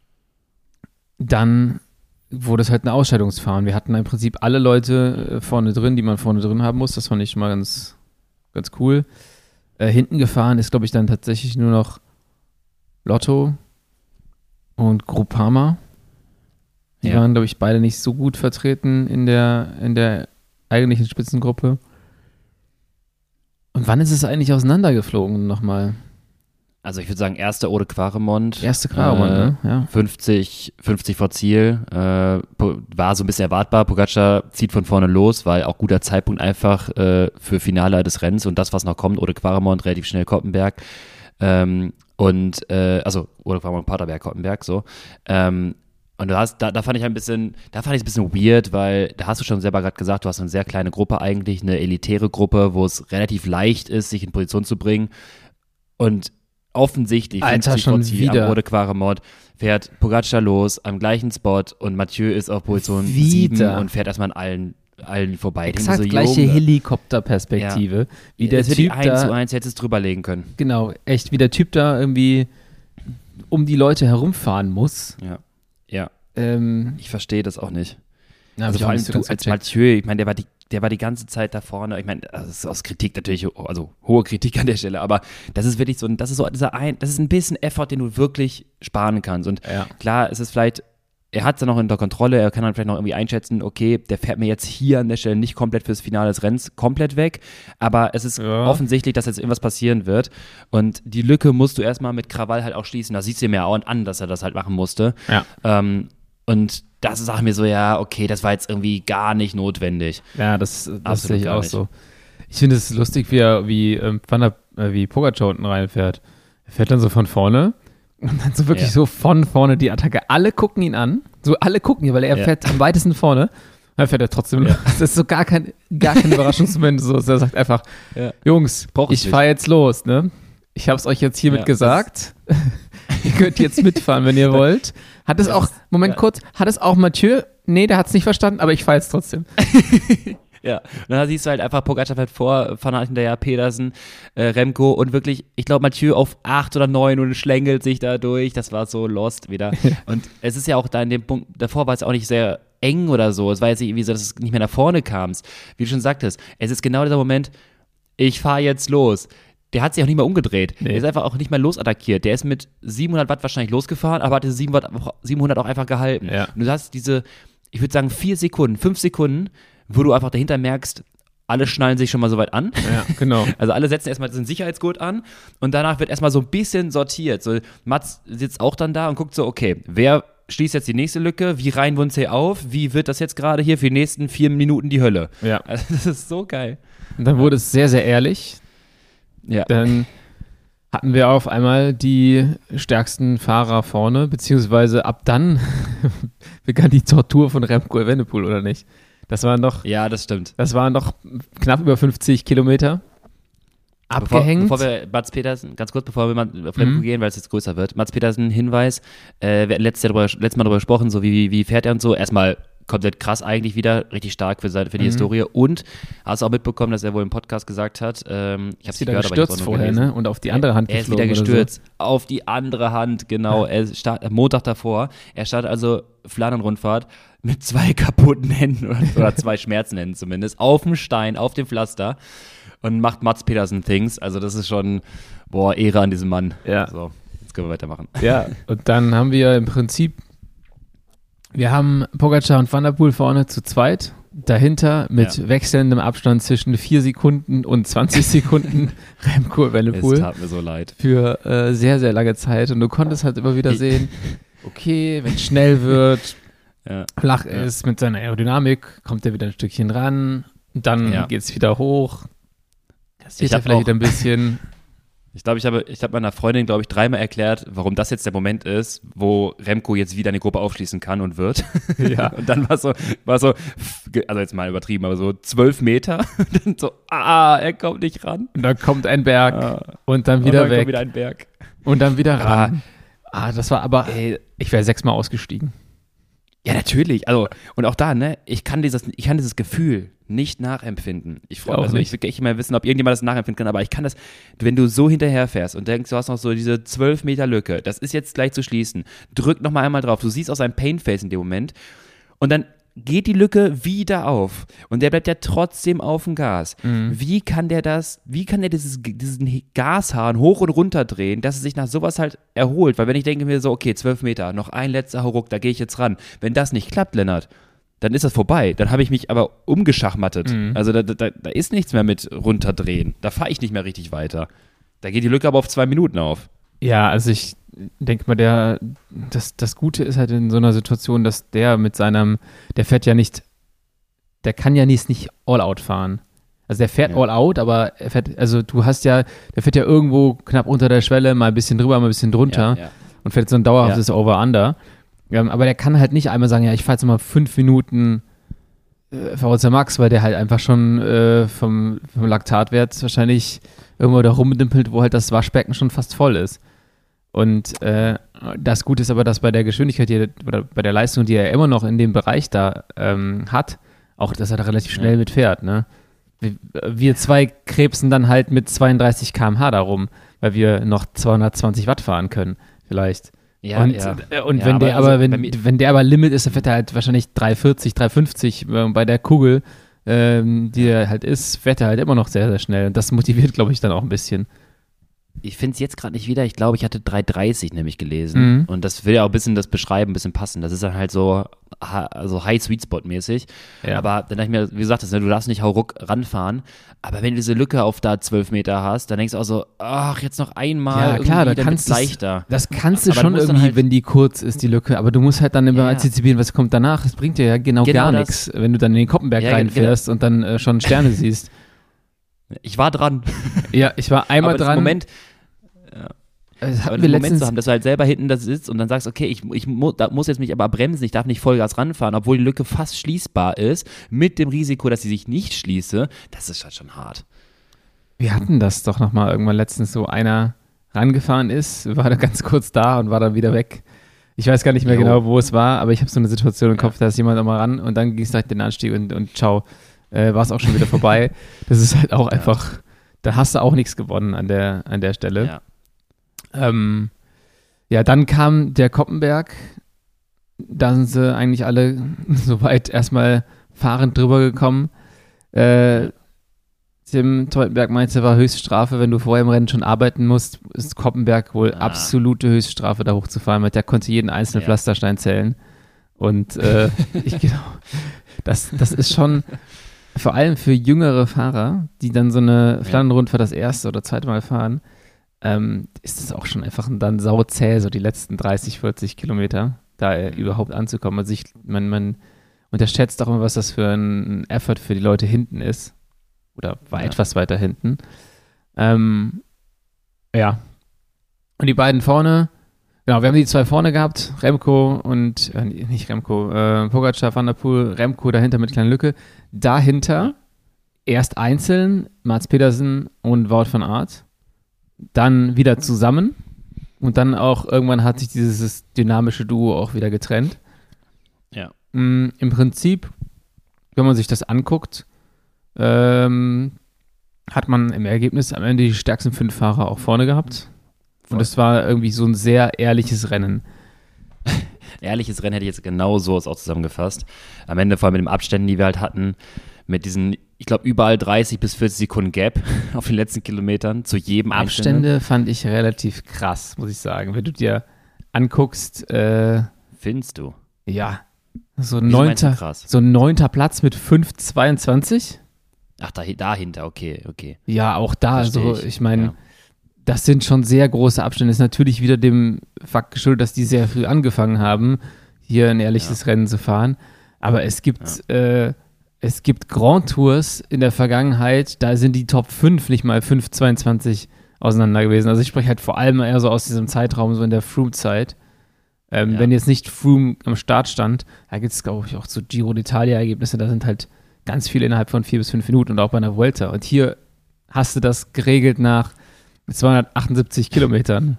dann wurde es halt ein Ausscheidungsfahren. Wir hatten im Prinzip alle Leute äh, vorne drin, die man vorne drin haben muss. Das fand ich schon mal ganz, ganz cool. Äh, hinten gefahren ist, glaube ich, dann tatsächlich nur noch Lotto und Groupama. Die
Ja.
waren, glaube ich, beide nicht so gut vertreten in der, in der eigentlichen Spitzengruppe. Und wann ist es eigentlich auseinandergeflogen nochmal?
Also ich würde sagen, erster Ode Quaremont.
Erste Quaremont,
äh,
ne? Ja.
fünfzig, fünfzig vor Ziel. Äh, Po- war so ein bisschen erwartbar. Pogacar zieht von vorne los, weil auch guter Zeitpunkt einfach äh, für Finale des Rennens und das, was noch kommt. Ode Quaremont, relativ schnell Koppenberg. Ähm, und, äh, also, Ode Quaremont, Paterberg, Koppenberg, so. Ähm, Und du hast, da, da fand ich ein bisschen, da fand ich es ein bisschen weird, weil da hast du schon selber gerade gesagt, du hast eine sehr kleine Gruppe eigentlich, eine elitäre Gruppe, wo es relativ leicht ist, sich in Position zu bringen. Und offensichtlich,
Alter, schon wieder.
am Rode-Quare-Mod, fährt Pogacar los am gleichen Spot und Mathieu ist auf Position
Wieder.
sieben und fährt erstmal an allen, allen vorbei.
Exakt
so,
gleiche
Junge.
Helikopterperspektive.
Ja.
Wie der
das wird
Typ
die eins
da,
zu eins hättest drüberlegen können.
genau, echt, wie der Typ da irgendwie um die Leute herumfahren muss.
Ja, ja.
Ähm,
Ich verstehe das auch nicht.
na, hab
Also
ich
vor
auch
allem
nicht so
du
ganz
als
gecheckt.
Mathieu, ich meine, der war die der war die ganze Zeit da vorne. Ich meine, das ist aus Kritik natürlich, also hohe Kritik an der Stelle, aber das ist wirklich so, ein- das ist so dieser ein, das ist ein bisschen Effort, den du wirklich sparen kannst. Und
Ja.
klar, es ist vielleicht, er hat es dann noch unter Kontrolle, er kann dann vielleicht noch irgendwie einschätzen, okay, der fährt mir jetzt hier an der Stelle nicht komplett fürs Finale des Rennens komplett weg, aber es ist
Ja.
offensichtlich, dass jetzt irgendwas passieren wird und die Lücke musst du erstmal mit Krawall halt auch schließen. Da siehst du ihm ja auch an, dass er das halt machen musste.
Ja.
Ähm, und das sag ich mir so, ja, okay, das war jetzt irgendwie gar nicht notwendig.
Ja, das, das
Absolut
sehe ich
gar
auch
nicht.
so. Ich finde es lustig, wie er, wie, ähm, Van der, äh, wie Pogacar unten reinfährt. Er fährt dann so von vorne und dann so wirklich
Ja.
so von vorne die Attacke. Alle gucken ihn an, so alle gucken ihn, weil er
Ja.
fährt am weitesten vorne. Dann fährt er trotzdem.
Ja.
Das ist so gar kein, gar kein Überraschungsmoment. So, er sagt einfach,
Ja.
Jungs,
Brauch es
ich
nicht.
fahre jetzt los, ne? Ich habe es euch jetzt hiermit
Ja,
gesagt. Ihr könnt jetzt mitfahren, wenn ihr wollt. Hat es
Das
auch,
ist-
Moment
ja.
kurz, hat es auch Mathieu? Nee, der hat es nicht verstanden, aber ich fahre jetzt trotzdem.
Ja, und dann siehst du halt einfach, Pogacar fährt vor, Van Aert hinterher, Pedersen, äh, Remco und wirklich, ich glaube, Mathieu auf acht oder neun und schlängelt sich da durch. Das war so lost wieder. Und es ist ja auch da in dem Punkt, davor war es auch nicht sehr eng oder so. Es war jetzt nicht irgendwie so, dass es nicht mehr nach vorne kamst. Wie du schon sagtest, es ist genau dieser Moment, ich fahre jetzt los. Der hat sich auch nicht mehr umgedreht.
Nee.
Der ist einfach auch nicht mehr losattackiert. Der ist mit siebenhundert Watt wahrscheinlich losgefahren, aber hat diese siebenhundert auch einfach gehalten.
Ja.
Und du hast diese, ich würde sagen, vier Sekunden, fünf Sekunden, wo du einfach dahinter merkst, alle schnallen sich schon mal so weit an.
Ja, genau.
Also alle setzen erstmal diesen Sicherheitsgurt an und danach wird erstmal so ein bisschen sortiert. So, Mats sitzt auch dann da und guckt so, okay, wer schließt jetzt die nächste Lücke? Wie reihen wir uns hier auf? Wie wird das jetzt gerade hier für die nächsten vier Minuten die Hölle?
Ja.
Also das ist so geil.
Und dann wurde es sehr, sehr ehrlich.
Ja.
Dann hatten wir auf einmal die stärksten Fahrer vorne, beziehungsweise ab dann begann die Tortur von Remco Evenepoel, oder nicht? Das waren doch,
Ja, das stimmt.
das waren doch knapp über fünfzig Kilometer. Abgehängt.
Bevor, bevor wir Mats Pedersen, ganz kurz, bevor wir mal auf Remco
Mhm.
gehen, weil es jetzt größer wird. Mats Pedersen, Hinweis, äh, wir hatten letztes, Jahr drüber, letztes Mal darüber gesprochen, so wie, wie fährt er und so. Erstmal komplett krass eigentlich wieder, richtig stark für, seine, für die
Mhm.
Historie. Und hast du auch mitbekommen, dass er wohl im Podcast gesagt hat, ähm, ich habe
ist wieder gestürzt
nur
vorher,
gelesen.
ne? Und auf die andere Hand
Er ist wieder
geflogen oder
gestürzt, auf die andere Hand, genau. Er start, Montag davor, er startet also Flandern-Rundfahrt mit zwei kaputten Händen oder, oder zwei Schmerzenhänden zumindest, auf dem Stein, auf dem Pflaster und macht Mats Pedersen Things. Also das ist schon, boah, Ehre an diesem Mann.
Ja.
So, jetzt können wir weitermachen.
so. Ja, und dann haben wir im Prinzip, wir haben Pogacar und Van der Poel vorne zu zweit. Dahinter mit
Ja.
wechselndem Abstand zwischen vier Sekunden und zwanzig Sekunden Remco
Es
Evenepoel.
tat mir so leid.
Für äh, sehr, sehr lange Zeit. Und du konntest halt immer wieder
Ich-
sehen, okay, wenn es schnell wird,
Ja.
flach
Ja.
ist mit seiner Aerodynamik, kommt er wieder ein Stückchen ran. Und dann
Ja.
geht es wieder hoch. Das
Ich
er
hab
vielleicht
auch-
wieder ein bisschen.
Ich glaube, ich habe, ich habe meiner Freundin, glaube ich, dreimal erklärt, warum das jetzt der Moment ist, wo Remco jetzt wieder eine Gruppe aufschließen kann und wird.
Ja.
Und dann war so, war so, also jetzt mal übertrieben, aber so zwölf Meter. Und dann so, ah, er kommt nicht ran.
Und dann kommt ein Berg
Ah.
und dann
Und
wieder
dann
weg.
kommt wieder ein Berg.
Und dann wieder
Aber-
ran. Ah, das war aber,
Ey,
ich wäre sechsmal ausgestiegen.
ja, natürlich. Also, und auch da, ne, ich kann dieses, ich kann dieses Gefühl nicht nachempfinden. Ich freue
Auch
mich, also
nicht.
ich will echt mal wissen, ob irgendjemand das nachempfinden kann, aber ich kann das, wenn du so hinterherfährst und denkst, du hast noch so diese zwölf Meter Lücke, das ist jetzt gleich zu schließen, drück noch mal einmal drauf, du siehst auch sein Painface in dem Moment und dann geht die Lücke wieder auf und der bleibt ja trotzdem auf dem Gas. Wie kann der das, wie kann der dieses, diesen Gashahn hoch und runter drehen, dass es sich nach sowas halt erholt? Weil wenn ich denke mir so, okay, zwölf Meter, noch ein letzter Hauruck, da gehe ich jetzt ran. Wenn das nicht klappt, Lennart, dann ist das vorbei. Dann habe ich mich aber umgeschachmattet.
Mhm.
Also da, da, da ist nichts mehr mit runterdrehen. Da fahre ich nicht mehr richtig weiter. Da geht die Lücke aber auf zwei Minuten auf.
Ja, also ich denke mal, der, das, das Gute ist halt in so einer Situation, dass der mit seinem, der fährt ja nicht, der kann ja nicht, nicht all out fahren. Also der fährt
Ja.
all out, aber er fährt, also du hast ja, der fährt ja irgendwo knapp unter der Schwelle, mal ein bisschen drüber, mal ein bisschen drunter
Ja, ja.
und fährt so ein dauerhaftes Over-Under. Ja, aber der kann halt nicht einmal sagen, ja, ich fahre jetzt mal fünf Minuten äh, V Z Max, weil der halt einfach schon äh, vom, vom Laktatwert wahrscheinlich irgendwo da rumdimpelt, wo halt das Waschbecken schon fast voll ist. Und äh, das Gute ist aber, dass bei der Geschwindigkeit die, oder bei der Leistung, die er immer noch in dem Bereich da ähm, hat, auch, dass er da relativ schnell
Ja.
mitfährt, ne? Wir, wir zwei krebsen dann halt mit zweiunddreißig Kilometer pro Stunde darum, weil wir noch zweihundertzwanzig Watt fahren können, vielleicht.
Ja,
und
ja.
äh, und
Ja,
wenn
aber
der
also
aber,
bei
wenn,
mir-
wenn der aber Limit ist, dann fährt er halt wahrscheinlich drei vierzig, drei fünfzig äh, bei der Kugel, ähm, die er halt ist, fährt er halt immer noch sehr, sehr schnell. Und das motiviert, glaube ich, dann auch ein bisschen.
Ich finde es jetzt gerade nicht wieder. Ich glaube, ich hatte drei dreißig nämlich gelesen.
Mhm.
Und das will ja auch ein bisschen das beschreiben, ein bisschen passen. Das ist dann halt so, ha- also High Sweet Spot mäßig.
Ja.
Aber dann dachte ich mir, wie gesagt, das, ne, du darfst nicht hauruck ranfahren. Aber wenn du diese Lücke auf da zwölf Meter hast, dann denkst du auch so, ach, jetzt noch einmal.
Ja, klar, da
irgendwie, dann
kannst
wird's
du's-
leichter.
Das kannst du
Aber du
schon
musst dann
irgendwie,
halt-
wenn die kurz ist, die Lücke. Aber du musst halt dann immer
Ja.
antizipieren, was kommt danach. Das bringt dir ja genau,
Genau
gar
das.
nichts, wenn du dann in den Koppenberg
Ja, ge-
reinfährst und dann äh, schon Sterne siehst.
Ich war dran.
Ja, ich war einmal
aber das
dran.
Moment,
das
aber
hatten
den
wir
Moment
letztens.
zu haben, dass du halt selber hinten da sitzt und dann sagst, okay, ich, ich mu, da muss jetzt mich aber bremsen, ich darf nicht Vollgas ranfahren, obwohl die Lücke fast schließbar ist, mit dem Risiko, dass sie sich nicht schließe, das ist halt schon hart.
Wir hatten das doch nochmal irgendwann letztens, so einer rangefahren ist, war da ganz kurz da und war dann wieder weg. Ich weiß gar nicht mehr
Jo.
genau, wo es war, aber ich habe so eine Situation im Kopf, da ist jemand nochmal ran und dann ging es direkt den Anstieg und, und ciao, äh, war es auch schon wieder vorbei. Das ist halt auch einfach, da hast du auch nichts gewonnen an der, an der Stelle.
Ja.
Ähm, ja, dann kam der Koppenberg. Da sind sie eigentlich alle soweit erstmal fahrend drüber gekommen. Äh, Tim Teutenberg meinte, war Höchststrafe, wenn du vorher im Rennen schon arbeiten musst, ist Koppenberg wohl
Ah.
absolute Höchststrafe, da hochzufahren, weil der konnte jeden einzelnen
Ja.
Pflasterstein zählen. Und äh, ich genau, das, das ist schon vor allem für jüngere Fahrer, die dann so eine Flandern-Rundfahrt das erste oder zweite Mal fahren, ähm, ist das auch schon einfach dann sauzäh, so die letzten dreißig, vierzig Kilometer, da äh, überhaupt anzukommen. Also ich, man, man unterschätzt auch immer, was das für ein Effort für die Leute hinten ist. Oder war
Ja.
etwas weiter hinten. Ähm, ja. Und die beiden vorne, genau, wir haben die zwei vorne gehabt, Remco und, äh, nicht Remco, äh, Pogacar, Van der Poel, Remco dahinter mit kleiner Lücke. Dahinter erst einzeln Mats Pedersen und Wout van Aert. Dann wieder zusammen. Und dann auch irgendwann hat sich dieses dynamische Duo auch wieder getrennt.
Ja.
Mm, Im Prinzip, wenn man sich das anguckt, ähm, hat man im Ergebnis am Ende die stärksten fünf Fahrer auch vorne gehabt.
Voll.
Und es war irgendwie so ein sehr ehrliches Rennen.
Ehrliches Rennen hätte ich jetzt genau so auch zusammengefasst. Am Ende vor allem mit den Abständen, die wir halt hatten, mit diesen, ich glaube, überall dreißig bis vierzig Sekunden Gap auf den letzten Kilometern zu jedem Einzelnen.
Abstände fand ich relativ krass, muss ich sagen. Wenn du dir anguckst, äh,
Findest du?
ja, so ein
Wieso meinst du
neunter,
krass?
so ein neunter Platz mit fünf Komma zweiundzwanzig.
Ach, da, dahinter, okay, okay.
Ja, auch da,
Versteh
also
ich.
ich meine,
Ja.
das sind schon sehr große Abstände. Ist natürlich wieder dem Fakt geschuldet, dass die sehr früh angefangen haben, hier ein ehrliches Rennen zu fahren. Aber es gibt, äh, es gibt Grand Tours in der Vergangenheit, da sind die Top fünf nicht mal fünf Komma zweiundzwanzig auseinander gewesen. Also ich spreche halt vor allem eher so aus diesem Zeitraum, so in der Froome-Zeit. Ähm,
Ja.
Wenn jetzt nicht Froome am Start stand, da gibt es, glaube ich, auch so Giro d'Italia-Ergebnisse, da sind halt ganz viele innerhalb von vier bis fünf Minuten und auch bei einer Vuelta. Und hier hast du das geregelt nach zweihundertachtundsiebzig Kilometern.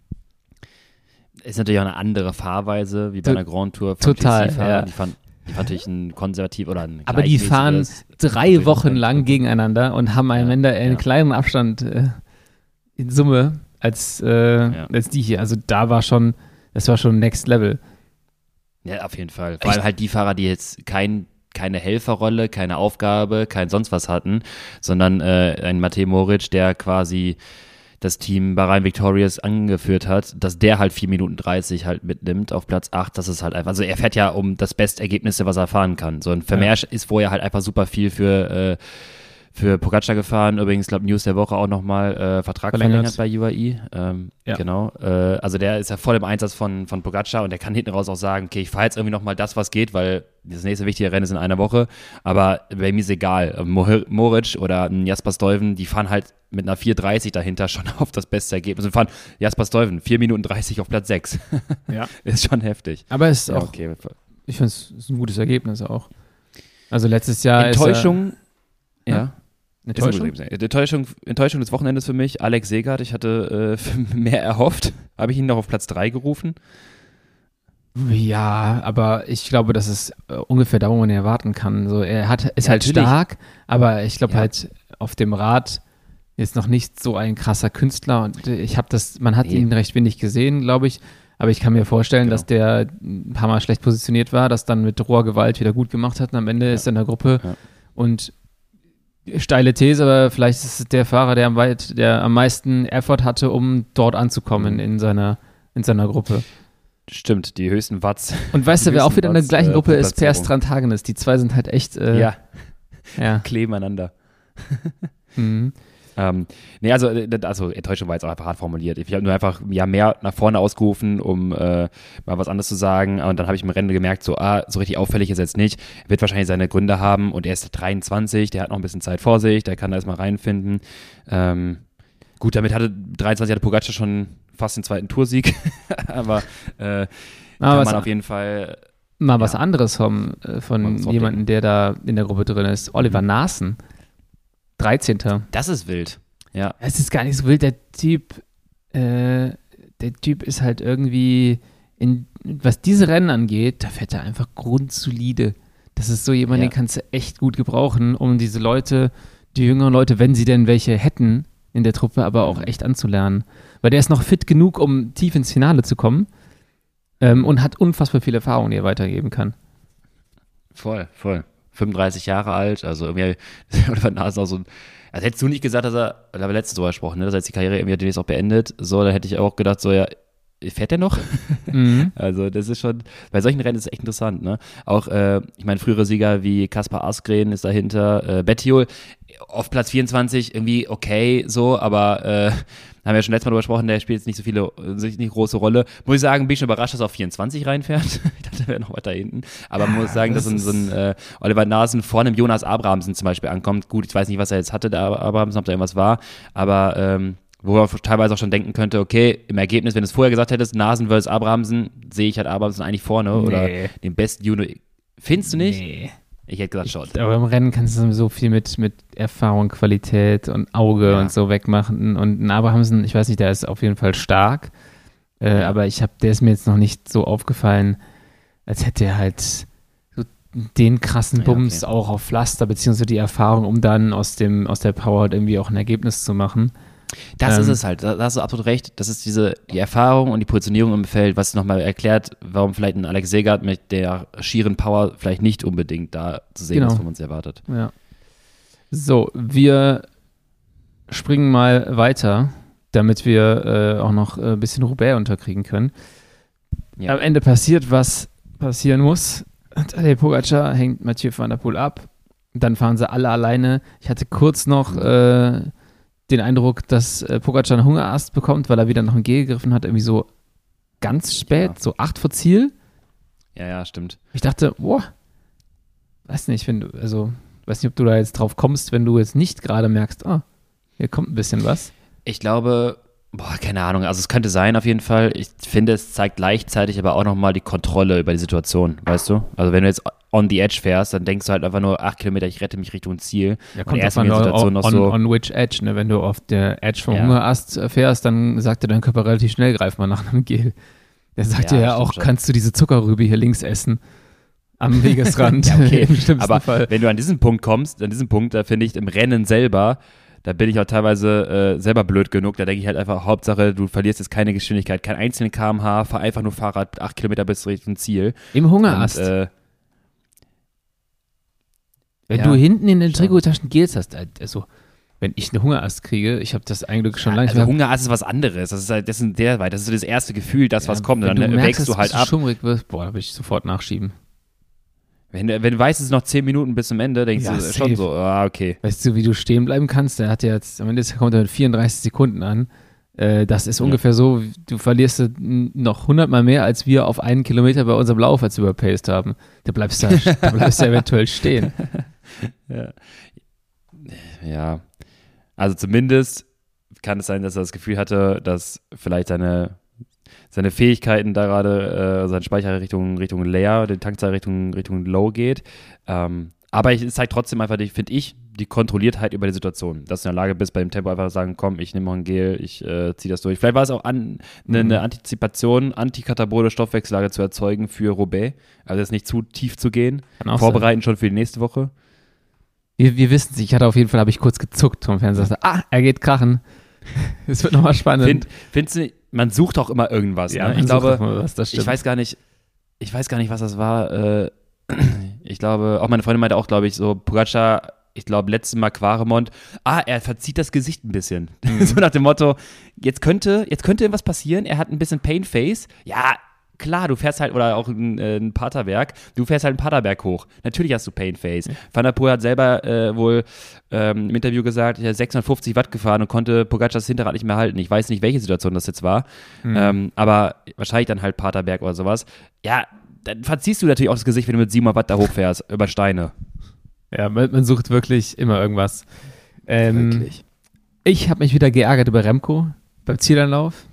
Ist natürlich auch eine andere Fahrweise, wie bei
To-
einer Grand Tour.
total,
G C-Fahrer.
ja.
Die fahren, die fahren natürlich ein konservativ oder ein
Aber die fahren
gleichmäßiges-
drei Wochen lang gegeneinander und haben am
Ja,
Ende einen
ja.
kleinen Abstand äh, in Summe als, äh,
Ja.
als die hier. Also da war schon, das war schon Next Level.
Ja, auf jeden Fall. Vor allem halt die Fahrer, die jetzt kein, keine Helferrolle, keine Aufgabe, kein sonst was hatten, sondern äh, ein Matej Moric, der quasi das Team Bahrain Victorious angeführt hat, dass der halt vier Minuten dreißig halt mitnimmt auf Platz acht, das ist halt einfach, also er fährt ja um das Bestergebnisse, was er fahren kann. So ein Vermeer ist vorher halt einfach super viel für, äh, für Pogacar gefahren. Übrigens, glaube News der Woche auch nochmal äh, Vertrag
Verlängert.
verlängert bei U A E. Ähm,
Ja.
Genau. Äh, also der ist ja voll im Einsatz von, von Pogacar und der kann hinten raus auch sagen, okay, ich fahre jetzt irgendwie nochmal das, was geht, weil das nächste wichtige Rennen ist in einer Woche. Aber bei mir ist egal. Mohir- Moric oder ein Jasper Stuyven, die fahren halt mit einer vier dreißig dahinter schon auf das beste Ergebnis und fahren Jasper Stuyven vier Minuten dreißig auf Platz sechs.
Ja.
Ist schon heftig.
Aber es ist
Ja,
auch,
okay.
ich finde es ist ein gutes Ergebnis auch. Also letztes Jahr
Enttäuschung,
ist er,
ja.
ja.
Ist ein
Enttäuschung?
gutes Ergebnis. Enttäuschung, Enttäuschung des Wochenendes für mich, Alex Segert. Ich hatte äh, mehr erhofft. Habe ich ihn noch auf Platz drei gerufen?
Ja, aber ich glaube, das ist äh, ungefähr da, wo man ihn erwarten kann. So, er hat, ist
Ja,
halt
natürlich.
stark, aber ich glaube
Ja.
halt auf dem Rad ist noch nicht so ein krasser Künstler und ich habe das, man hat
Nee.
ihn recht wenig gesehen, glaube ich, aber ich kann mir vorstellen,
Genau.
dass der ein paar Mal schlecht positioniert war, das dann mit roher Gewalt wieder gut gemacht hat und am Ende
Ja.
ist er in der Gruppe
Ja.
und steile These, aber vielleicht ist es der Fahrer, der am, weit, der am meisten Effort hatte, um dort anzukommen
Mhm.
in seiner, in seiner Gruppe.
Stimmt, die höchsten Watts.
Und weißt
Die
du, wer auch
höchsten
wieder in der
Watts,
gleichen
äh,
Gruppe
pro
ist? Per
Platzierung.
Strantagenes. Die zwei sind halt echt, äh,
Ja,
ja.
kleben aneinander.
Mhm.
Ähm, nee, also, äh, also Enttäuschung war jetzt auch einfach hart formuliert. Ich habe nur einfach ja mehr nach vorne ausgerufen, um äh, mal was anderes zu sagen. Und dann habe ich im Rennen gemerkt, so, ah, so richtig auffällig ist er jetzt nicht. Er wird wahrscheinlich seine Gründe haben und er ist dreiundzwanzig, der hat noch ein bisschen Zeit vor sich, der kann da erstmal reinfinden. Ähm, gut, damit hatte dreiundzwanzig hatte Pogacar schon fast den zweiten Toursieg, aber äh,
Aber
kann
was,
man auf jeden Fall.
mal was
ja.
anderes vom, äh,
Mal
von
was
jemandem, der da in der Gruppe drin ist. Oliver Naaßen. dreizehnter
Das ist wild. Ja.
Es ist gar nicht so wild. Der Typ, äh, der Typ ist halt irgendwie, in, was diese Rennen angeht, da fährt er einfach grundsolide. Das ist so jemand,
Ja.
den kannst du echt gut gebrauchen, um diese Leute, die jüngeren Leute, wenn sie denn welche hätten in der Truppe, aber auch echt anzulernen. Weil der ist noch fit genug, um tief ins Finale zu kommen ähm, und hat unfassbar viel Erfahrung, die er weitergeben kann.
Voll, voll. fünfunddreißig Jahre alt, also irgendwie, Oliver Naaßen auch so ein, also hättest du nicht gesagt, dass er, da haben wir letztens drüber gesprochen, ne, dass er jetzt die Karriere irgendwie demnächst auch beendet, so, dann hätte ich auch gedacht, so, ja, fährt der noch?
Mhm.
Also das ist schon, bei solchen Rennen ist es echt interessant, ne? Auch, äh, ich meine, frühere Sieger wie Kaspar Asgreen ist dahinter, äh, Bettiol auf Platz vierundzwanzig irgendwie okay, so, aber äh, haben wir ja schon letztes Mal drüber gesprochen, der spielt jetzt nicht so viele, nicht eine große Rolle. Muss ich sagen, bin ich schon überrascht, dass er auf vierundzwanzig reinfährt. Ich dachte, er wäre noch weiter hinten. Aber man muss sagen,
das
dass so ein, so ein äh, Oliver Naaßen vor einem Jonas Abrahamsen zum Beispiel ankommt. Gut, ich weiß nicht, was er jetzt hatte, der Abrahamsen, ob da irgendwas war, aber ähm, wo er teilweise auch schon denken könnte, okay, im Ergebnis, wenn du es vorher gesagt hättest, Naaßen versus Abrahamsen, sehe ich halt Abrahamsen eigentlich vorne oder
Nee.
den besten Juno. Findest du nicht?
Nee.
Ich hätte gesagt schon.
Aber im Rennen kannst du so viel mit, mit Erfahrung, Qualität und Auge
Ja.
und so wegmachen. Und ein Abrahamsen, ich weiß nicht, der ist auf jeden Fall stark. Äh,
Ja.
Aber ich habe, der ist mir jetzt noch nicht so aufgefallen, als hätte er halt so den krassen
Ja,
Bums
okay.
auch auf Pflaster, beziehungsweise die Erfahrung, um dann aus dem, aus der Power halt irgendwie auch ein Ergebnis zu machen.
Das
Ähm,
ist es halt, da, da hast du absolut recht. Das ist diese, die Erfahrung und die Positionierung im Feld, was nochmal erklärt, warum vielleicht ein Alex Segert mit der schieren Power vielleicht nicht unbedingt da zu sehen
Genau.
ist, von uns erwartet.
Ja. So, wir springen mal weiter, damit wir äh, auch noch äh, ein bisschen Roubaix unterkriegen können.
Ja.
Am Ende passiert, was passieren muss. Tadej Pogacar hängt Mathieu van der Poel ab. Dann fahren sie alle alleine. Ich hatte kurz noch äh, den Eindruck, dass äh, Pogacar einen Hungerast bekommt, weil er wieder noch ein G gegriffen hat, irgendwie so ganz spät,
Ja.
so acht vor Ziel.
Ja, ja, stimmt.
Ich dachte, boah, weiß nicht, wenn du, also, weiß nicht, ob du da jetzt drauf kommst, wenn du jetzt nicht gerade merkst, ah, hier kommt ein bisschen was.
Ich glaube, boah, keine Ahnung, also es könnte sein auf jeden Fall. Ich finde, es zeigt gleichzeitig aber auch nochmal die Kontrolle über die Situation, weißt du? Also wenn du jetzt on the edge fährst, dann denkst du halt einfach nur, acht Kilometer, ich rette mich Richtung Ziel.
Ja,
Und
kommt
erst
drauf
in
an,
der Situation
on,
noch
on,
so,
on which edge, ne? Wenn du auf der Edge vom
Ja.
Hungerast fährst, dann sagt dir dein Körper relativ schnell, greif mal nach einem Gel. Der sagt
Ja,
dir ja
stimmt
auch,
schon.
kannst du diese Zuckerrübe hier links essen? Am Wegesrand,
Ja, okay.
im schlimmsten
aber
Fall.
wenn du an diesen Punkt kommst, an diesem Punkt, da finde ich im Rennen selber, da bin ich auch teilweise äh, selber blöd genug. Da denke ich halt einfach, Hauptsache, du verlierst jetzt keine Geschwindigkeit, kein einzelnen Kilometer pro Stunde, fahr einfach nur Fahrrad, acht Kilometer bis Richtung Ziel.
Im Hungerast.
Und, äh,
wenn
ja,
du hinten in den
schon.
Trikottaschen Gels hast, also wenn ich eine Hungerast kriege, ich habe das eigentlich schon lange
also
nicht mehr.
Hungerast ist was anderes. Das ist halt, das ist der weit. Das ist so das erste Gefühl, das was kommt. Und
Wenn
dann
du
ne,
merkst,
wächst du
dass
halt
zu
ab.
schummrig wirst, boah, da will ich sofort nachschieben.
Wenn, wenn du weißt, es ist noch zehn Minuten bis zum Ende, denkst
Ja,
du
safe.
schon so, ah, okay.
Weißt du, wie du stehen bleiben kannst? Der hat ja jetzt, am Ende kommt er mit vierunddreißig Sekunden an. Äh, das ist
Ja.
ungefähr so, du verlierst noch hundertmal mehr, als wir auf einen Kilometer bei unserem Lauf als überpaced haben. Da bleibst du da bleibst du eventuell stehen.
Ja. ja, also zumindest kann es sein, dass er das Gefühl hatte, dass vielleicht seine, seine Fähigkeiten da gerade, äh, sein Speicher Richtung, Richtung leer, die Tankzahl Richtung, Richtung low geht. Ähm, aber es zeigt trotzdem einfach, finde ich, die Kontrolliertheit über die Situation. Dass du in der Lage bist, bei dem Tempo einfach zu sagen, komm, ich nehme noch ein Gel, ich äh, ziehe das durch. Vielleicht war es auch an, eine,
Mhm.
eine Antizipation, antikatabole Stoffwechsellage zu erzeugen für Roubaix. Also jetzt nicht zu tief zu gehen.
Kann auch
Vorbereiten schon für die nächste Woche.
Wir, wir wissen es, ich hatte auf jeden Fall, habe ich kurz gezuckt vom Fernseher und sagte, ah, er geht krachen. Es wird nochmal spannend.
Find, findest du, man sucht auch immer irgendwas.
ja,
ne?
man
Ich
sucht
glaube,
auch mal was, das stimmt.
ich weiß gar nicht, ich weiß gar nicht, was das war. Äh, ich glaube, auch meine Freundin meinte auch, glaube ich, so Pogacar, ich glaube, letztes Mal Quaremont, ah, er verzieht das Gesicht ein bisschen.
Mhm.
So nach dem Motto, jetzt könnte, jetzt könnte irgendwas passieren, er hat ein bisschen Painface. Ja, klar, du fährst halt, oder auch ein, äh, ein Paterberg, du fährst halt einen Paterberg hoch. Natürlich hast du Painface. Van der Poel hat selber äh, wohl ähm, im Interview gesagt, er hat sechshundertfünfzig Watt gefahren und konnte Pogacar das Hinterrad nicht mehr halten. Ich weiß nicht, welche Situation das jetzt war,
Mhm.
ähm, aber wahrscheinlich dann halt Paterberg oder sowas. Ja, dann verziehst du natürlich auch das Gesicht, wenn du mit siebenhundert Watt da hochfährst, über Steine.
Ja, man, man sucht wirklich immer irgendwas. Ähm,
Wirklich.
Ich habe mich wieder geärgert über Remco beim Zielanlauf.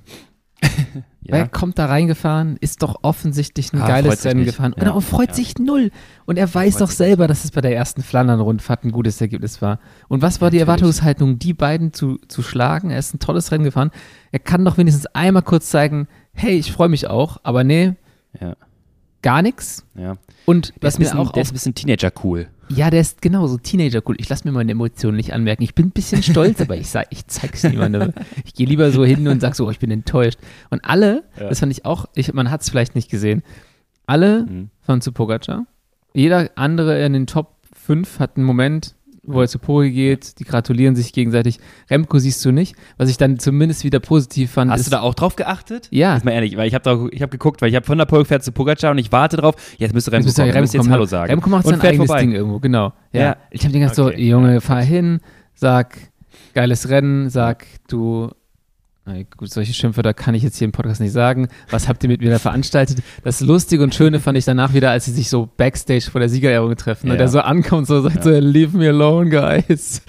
Ja.
Er kommt da reingefahren, ist doch offensichtlich ein
Ah, freut
geiles
sich
Rennen
nicht.
gefahren.
Ja.
Genau, freut
Ja.
sich null. Und er weiß
freut
doch
sich
selber, dass es bei der ersten Flandern-Rundfahrt ein gutes Ergebnis war. Und was war die
Natürlich.
Erwartungshaltung, die beiden zu, zu schlagen? Er ist ein tolles Rennen gefahren. Er kann doch wenigstens einmal kurz zeigen, hey, ich freue mich auch, aber nee,
Ja,
gar nichts.
ja.
Und
Der
was
ist, ein
mir
bisschen,
auch
der ist
auf,
ein bisschen Teenager-cool.
ja, der ist genau so Teenager cool. Ich lasse mir meine Emotionen nicht anmerken. Ich bin ein bisschen stolz, aber ich sag, ich zeig's niemandem. Ich gehe lieber so hin und sag so, oh, ich bin enttäuscht. Und alle,
Ja.
das fand ich auch, ich, man hat es vielleicht nicht gesehen, alle
Mhm.
fahren zu Pogacar. Jeder andere in den Top fünf hat einen Moment, wo er zu Pogacar geht, die gratulieren sich gegenseitig. Remco siehst du nicht. Was ich dann zumindest wieder positiv fand,
Hast
ist,
du da auch drauf geachtet?
Ja.
Jetzt mal ehrlich, weil ich habe hab geguckt, weil ich habe von der Poel fährt zu Pogacar und ich warte drauf, jetzt müsste Remco
Jetzt müsste
kommen,
Remco
müsste jetzt
kommen,
Hallo
ne?
sagen.
Remco macht
und
sein
fährt
eigenes
vorbei.
Ding irgendwo, genau. Ja.
Ja.
Ich habe den ganzen
Okay,
so, Junge,
ja,
fahr hin, sag, geiles Rennen, sag, du, na gut, solche Schimpfwörter kann ich jetzt hier im Podcast nicht sagen. Was habt ihr mit mir da veranstaltet? Das Lustige und Schöne fand ich danach wieder, als sie sich so Backstage vor der Siegerehrung treffen und
Ja.
der so ankommt und so sagt
Ja.
so, leave me alone, guys.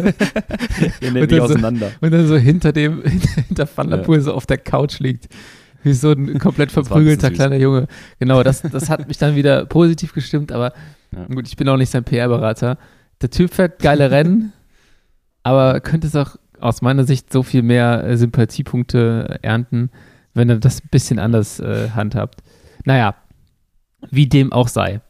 Ihr
Und
nehmt mich
dann so-
auseinander.
Und dann so hinter dem, hinter Van der
Ja.
Poel so auf der Couch liegt. Wie so ein komplett
war ein
verprügelter
bisschen süß.
kleiner Junge. Genau, das, das hat mich dann wieder positiv gestimmt, aber
Ja.
gut, ich bin auch nicht sein P R-Berater. Der Typ fährt geile Rennen, aber könnte es auch aus meiner Sicht so viel mehr äh, Sympathiepunkte ernten, wenn er das ein bisschen anders äh, handhabt. Naja, wie dem auch sei.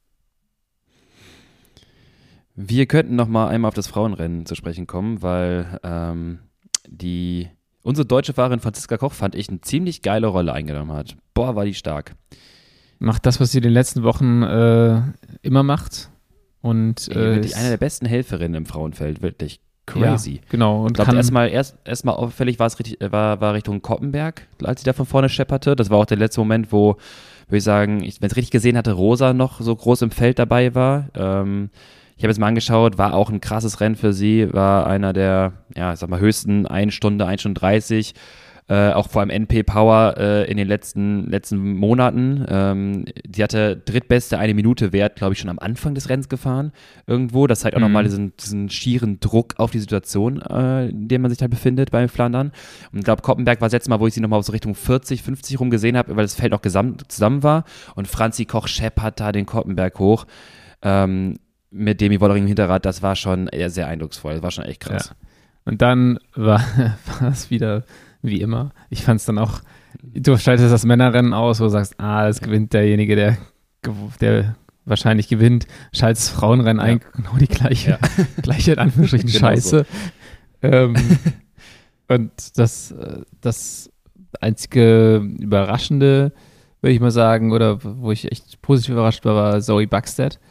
Wir könnten noch mal einmal auf das Frauenrennen zu sprechen kommen, weil ähm, die unsere deutsche Fahrerin Franziska Koch, fand ich, eine ziemlich geile Rolle eingenommen hat. Boah, war die stark.
Macht das, was sie in den letzten Wochen äh, immer macht. Und
Ey,
äh,
wirklich eine der besten Helferinnen im Frauenfeld, wirklich crazy.
Ja, genau. Und
Ich glaube,
kann,
erstmal erst, erstmal auffällig war es richtig, äh, war, war Richtung Koppenberg, als sie da von vorne schepperte. Das war auch der letzte Moment, wo, würde ich sagen, wenn ich es richtig gesehen hatte, Rosa noch so groß im Feld dabei war. Ähm, ich habe jetzt mal angeschaut, war auch ein krasses Rennen für sie, war einer der, ja, ich sag mal, höchsten eine Stunde, eine Stunde dreißig, äh, auch vor allem N P Power äh, in den letzten, letzten Monaten. Ähm, sie hatte drittbeste eine Minute Wert, glaube ich, schon am Anfang des Rennens gefahren irgendwo. Das zeigt auch
Mhm.
nochmal diesen, diesen schieren Druck auf die Situation, äh, in der man sich da befindet bei Flandern. Und ich glaube, Koppenberg war das letzte Mal, wo ich sie nochmal so Richtung vierzig, fünfzig rum gesehen habe, weil das Feld auch gesamt, zusammen war. Und Franzi Koch scheppert da den Koppenberg hoch. Ähm, mit Demi Wollering im Hinterrad, das war schon eher sehr eindrucksvoll. Das war schon echt krass.
Ja. Und dann war, war es wieder wie immer. Ich fand es dann auch, du schaltest das Männerrennen aus, wo du sagst, ah, das gewinnt derjenige, der, gew- der wahrscheinlich gewinnt. Schaltest das Frauenrennen
Ja.
ein, genau die gleiche,
Ja.
gleiche in Anführungsstrichen
Genau
Scheiße. Ähm, und das, äh, das einzige Überraschende, würde ich mal sagen, oder wo ich echt positiv überrascht war, war Zoe Buxted.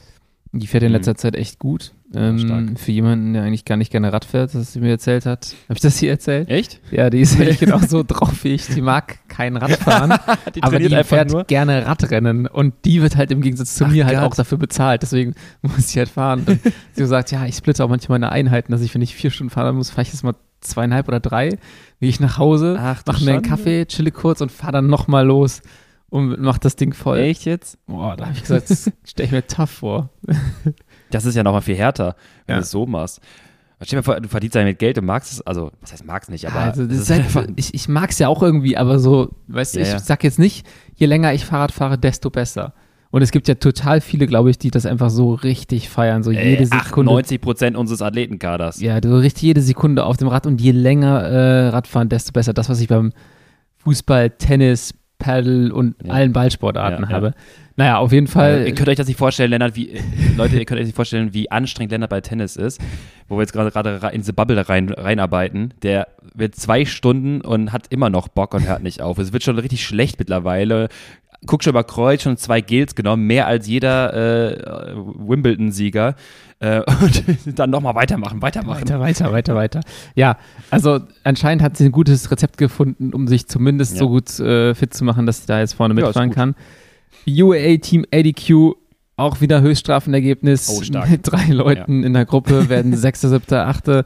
Die fährt in
Mhm.
letzter Zeit echt gut.
Ja,
Ähm,
stark.
für jemanden, der eigentlich gar nicht gerne Rad fährt, das sie mir erzählt hat. Habe ich das hier erzählt?
Echt?
Ja, die ist echt genau so drauf wie ich. Die mag kein Radfahren,
Die
aber
trainiert
die
einfach
fährt
nur.
gerne Radrennen. Und die wird halt im Gegensatz zu
Ach
mir halt
Gott.
auch dafür bezahlt. Deswegen muss ich halt fahren. Und sie sagt, ja, ich splitte auch manchmal meine Einheiten, dass ich, wenn ich vier Stunden fahren muss, fahre ich jetzt mal zweieinhalb oder drei. Gehe ich nach Hause,
Ach, du
mache mir einen
Schande.
Kaffee, chille kurz und fahre dann nochmal los und mach das Ding voll.
Echt jetzt?
Boah, da habe ich gesagt, das stelle ich mir tough vor.
Das ist ja noch mal viel härter, wenn
Ja.
du es so machst. Stell dir mal vor, du verdienst damit Geld und magst es, also, was heißt magst nicht, aber
also das
es
ist halt, ich, ich mag es ja auch irgendwie, aber so, weißt du,
Ja,
ich
ja.
sag jetzt nicht, je länger ich Fahrrad fahre, desto besser. Und es gibt ja total viele, glaube ich, die das einfach so richtig feiern, so jede
Ey,
Sekunde.
achtundneunzig Prozent unseres Athletenkaders.
Ja, so richtig jede Sekunde auf dem Rad und je länger äh, Radfahren, desto besser. Das, was ich beim Fußball, Tennis, Paddle und
Ja.
allen Ballsportarten
Ja, ja.
habe. Naja, auf jeden Fall.
Äh, ihr könnt euch das nicht vorstellen, Lennart, wie, Leute, ihr könnt euch nicht vorstellen, wie anstrengend Lennart bei Tennis ist, wo wir jetzt gerade gerade rein- in diese Bubble rein, reinarbeiten. Der wird zwei Stunden und hat immer noch Bock und hört nicht auf. Es wird schon richtig schlecht mittlerweile. Guck schon über Kreuz, schon zwei Gels genommen, mehr als jeder äh, Wimbledon-Sieger. Äh, und dann nochmal weitermachen, weitermachen.
Weiter, weiter, weiter, weiter. Ja, also anscheinend hat sie ein gutes Rezept gefunden, um sich zumindest
Ja.
so gut äh, fit zu machen, dass sie da jetzt vorne
Ja, ist
mitfahren
gut.
kann. U A A Team A D Q, auch wieder Höchststrafenergebnis.
Oh, stark.
Mit drei Leuten in der Gruppe werden Sechster, Siebter, Achte.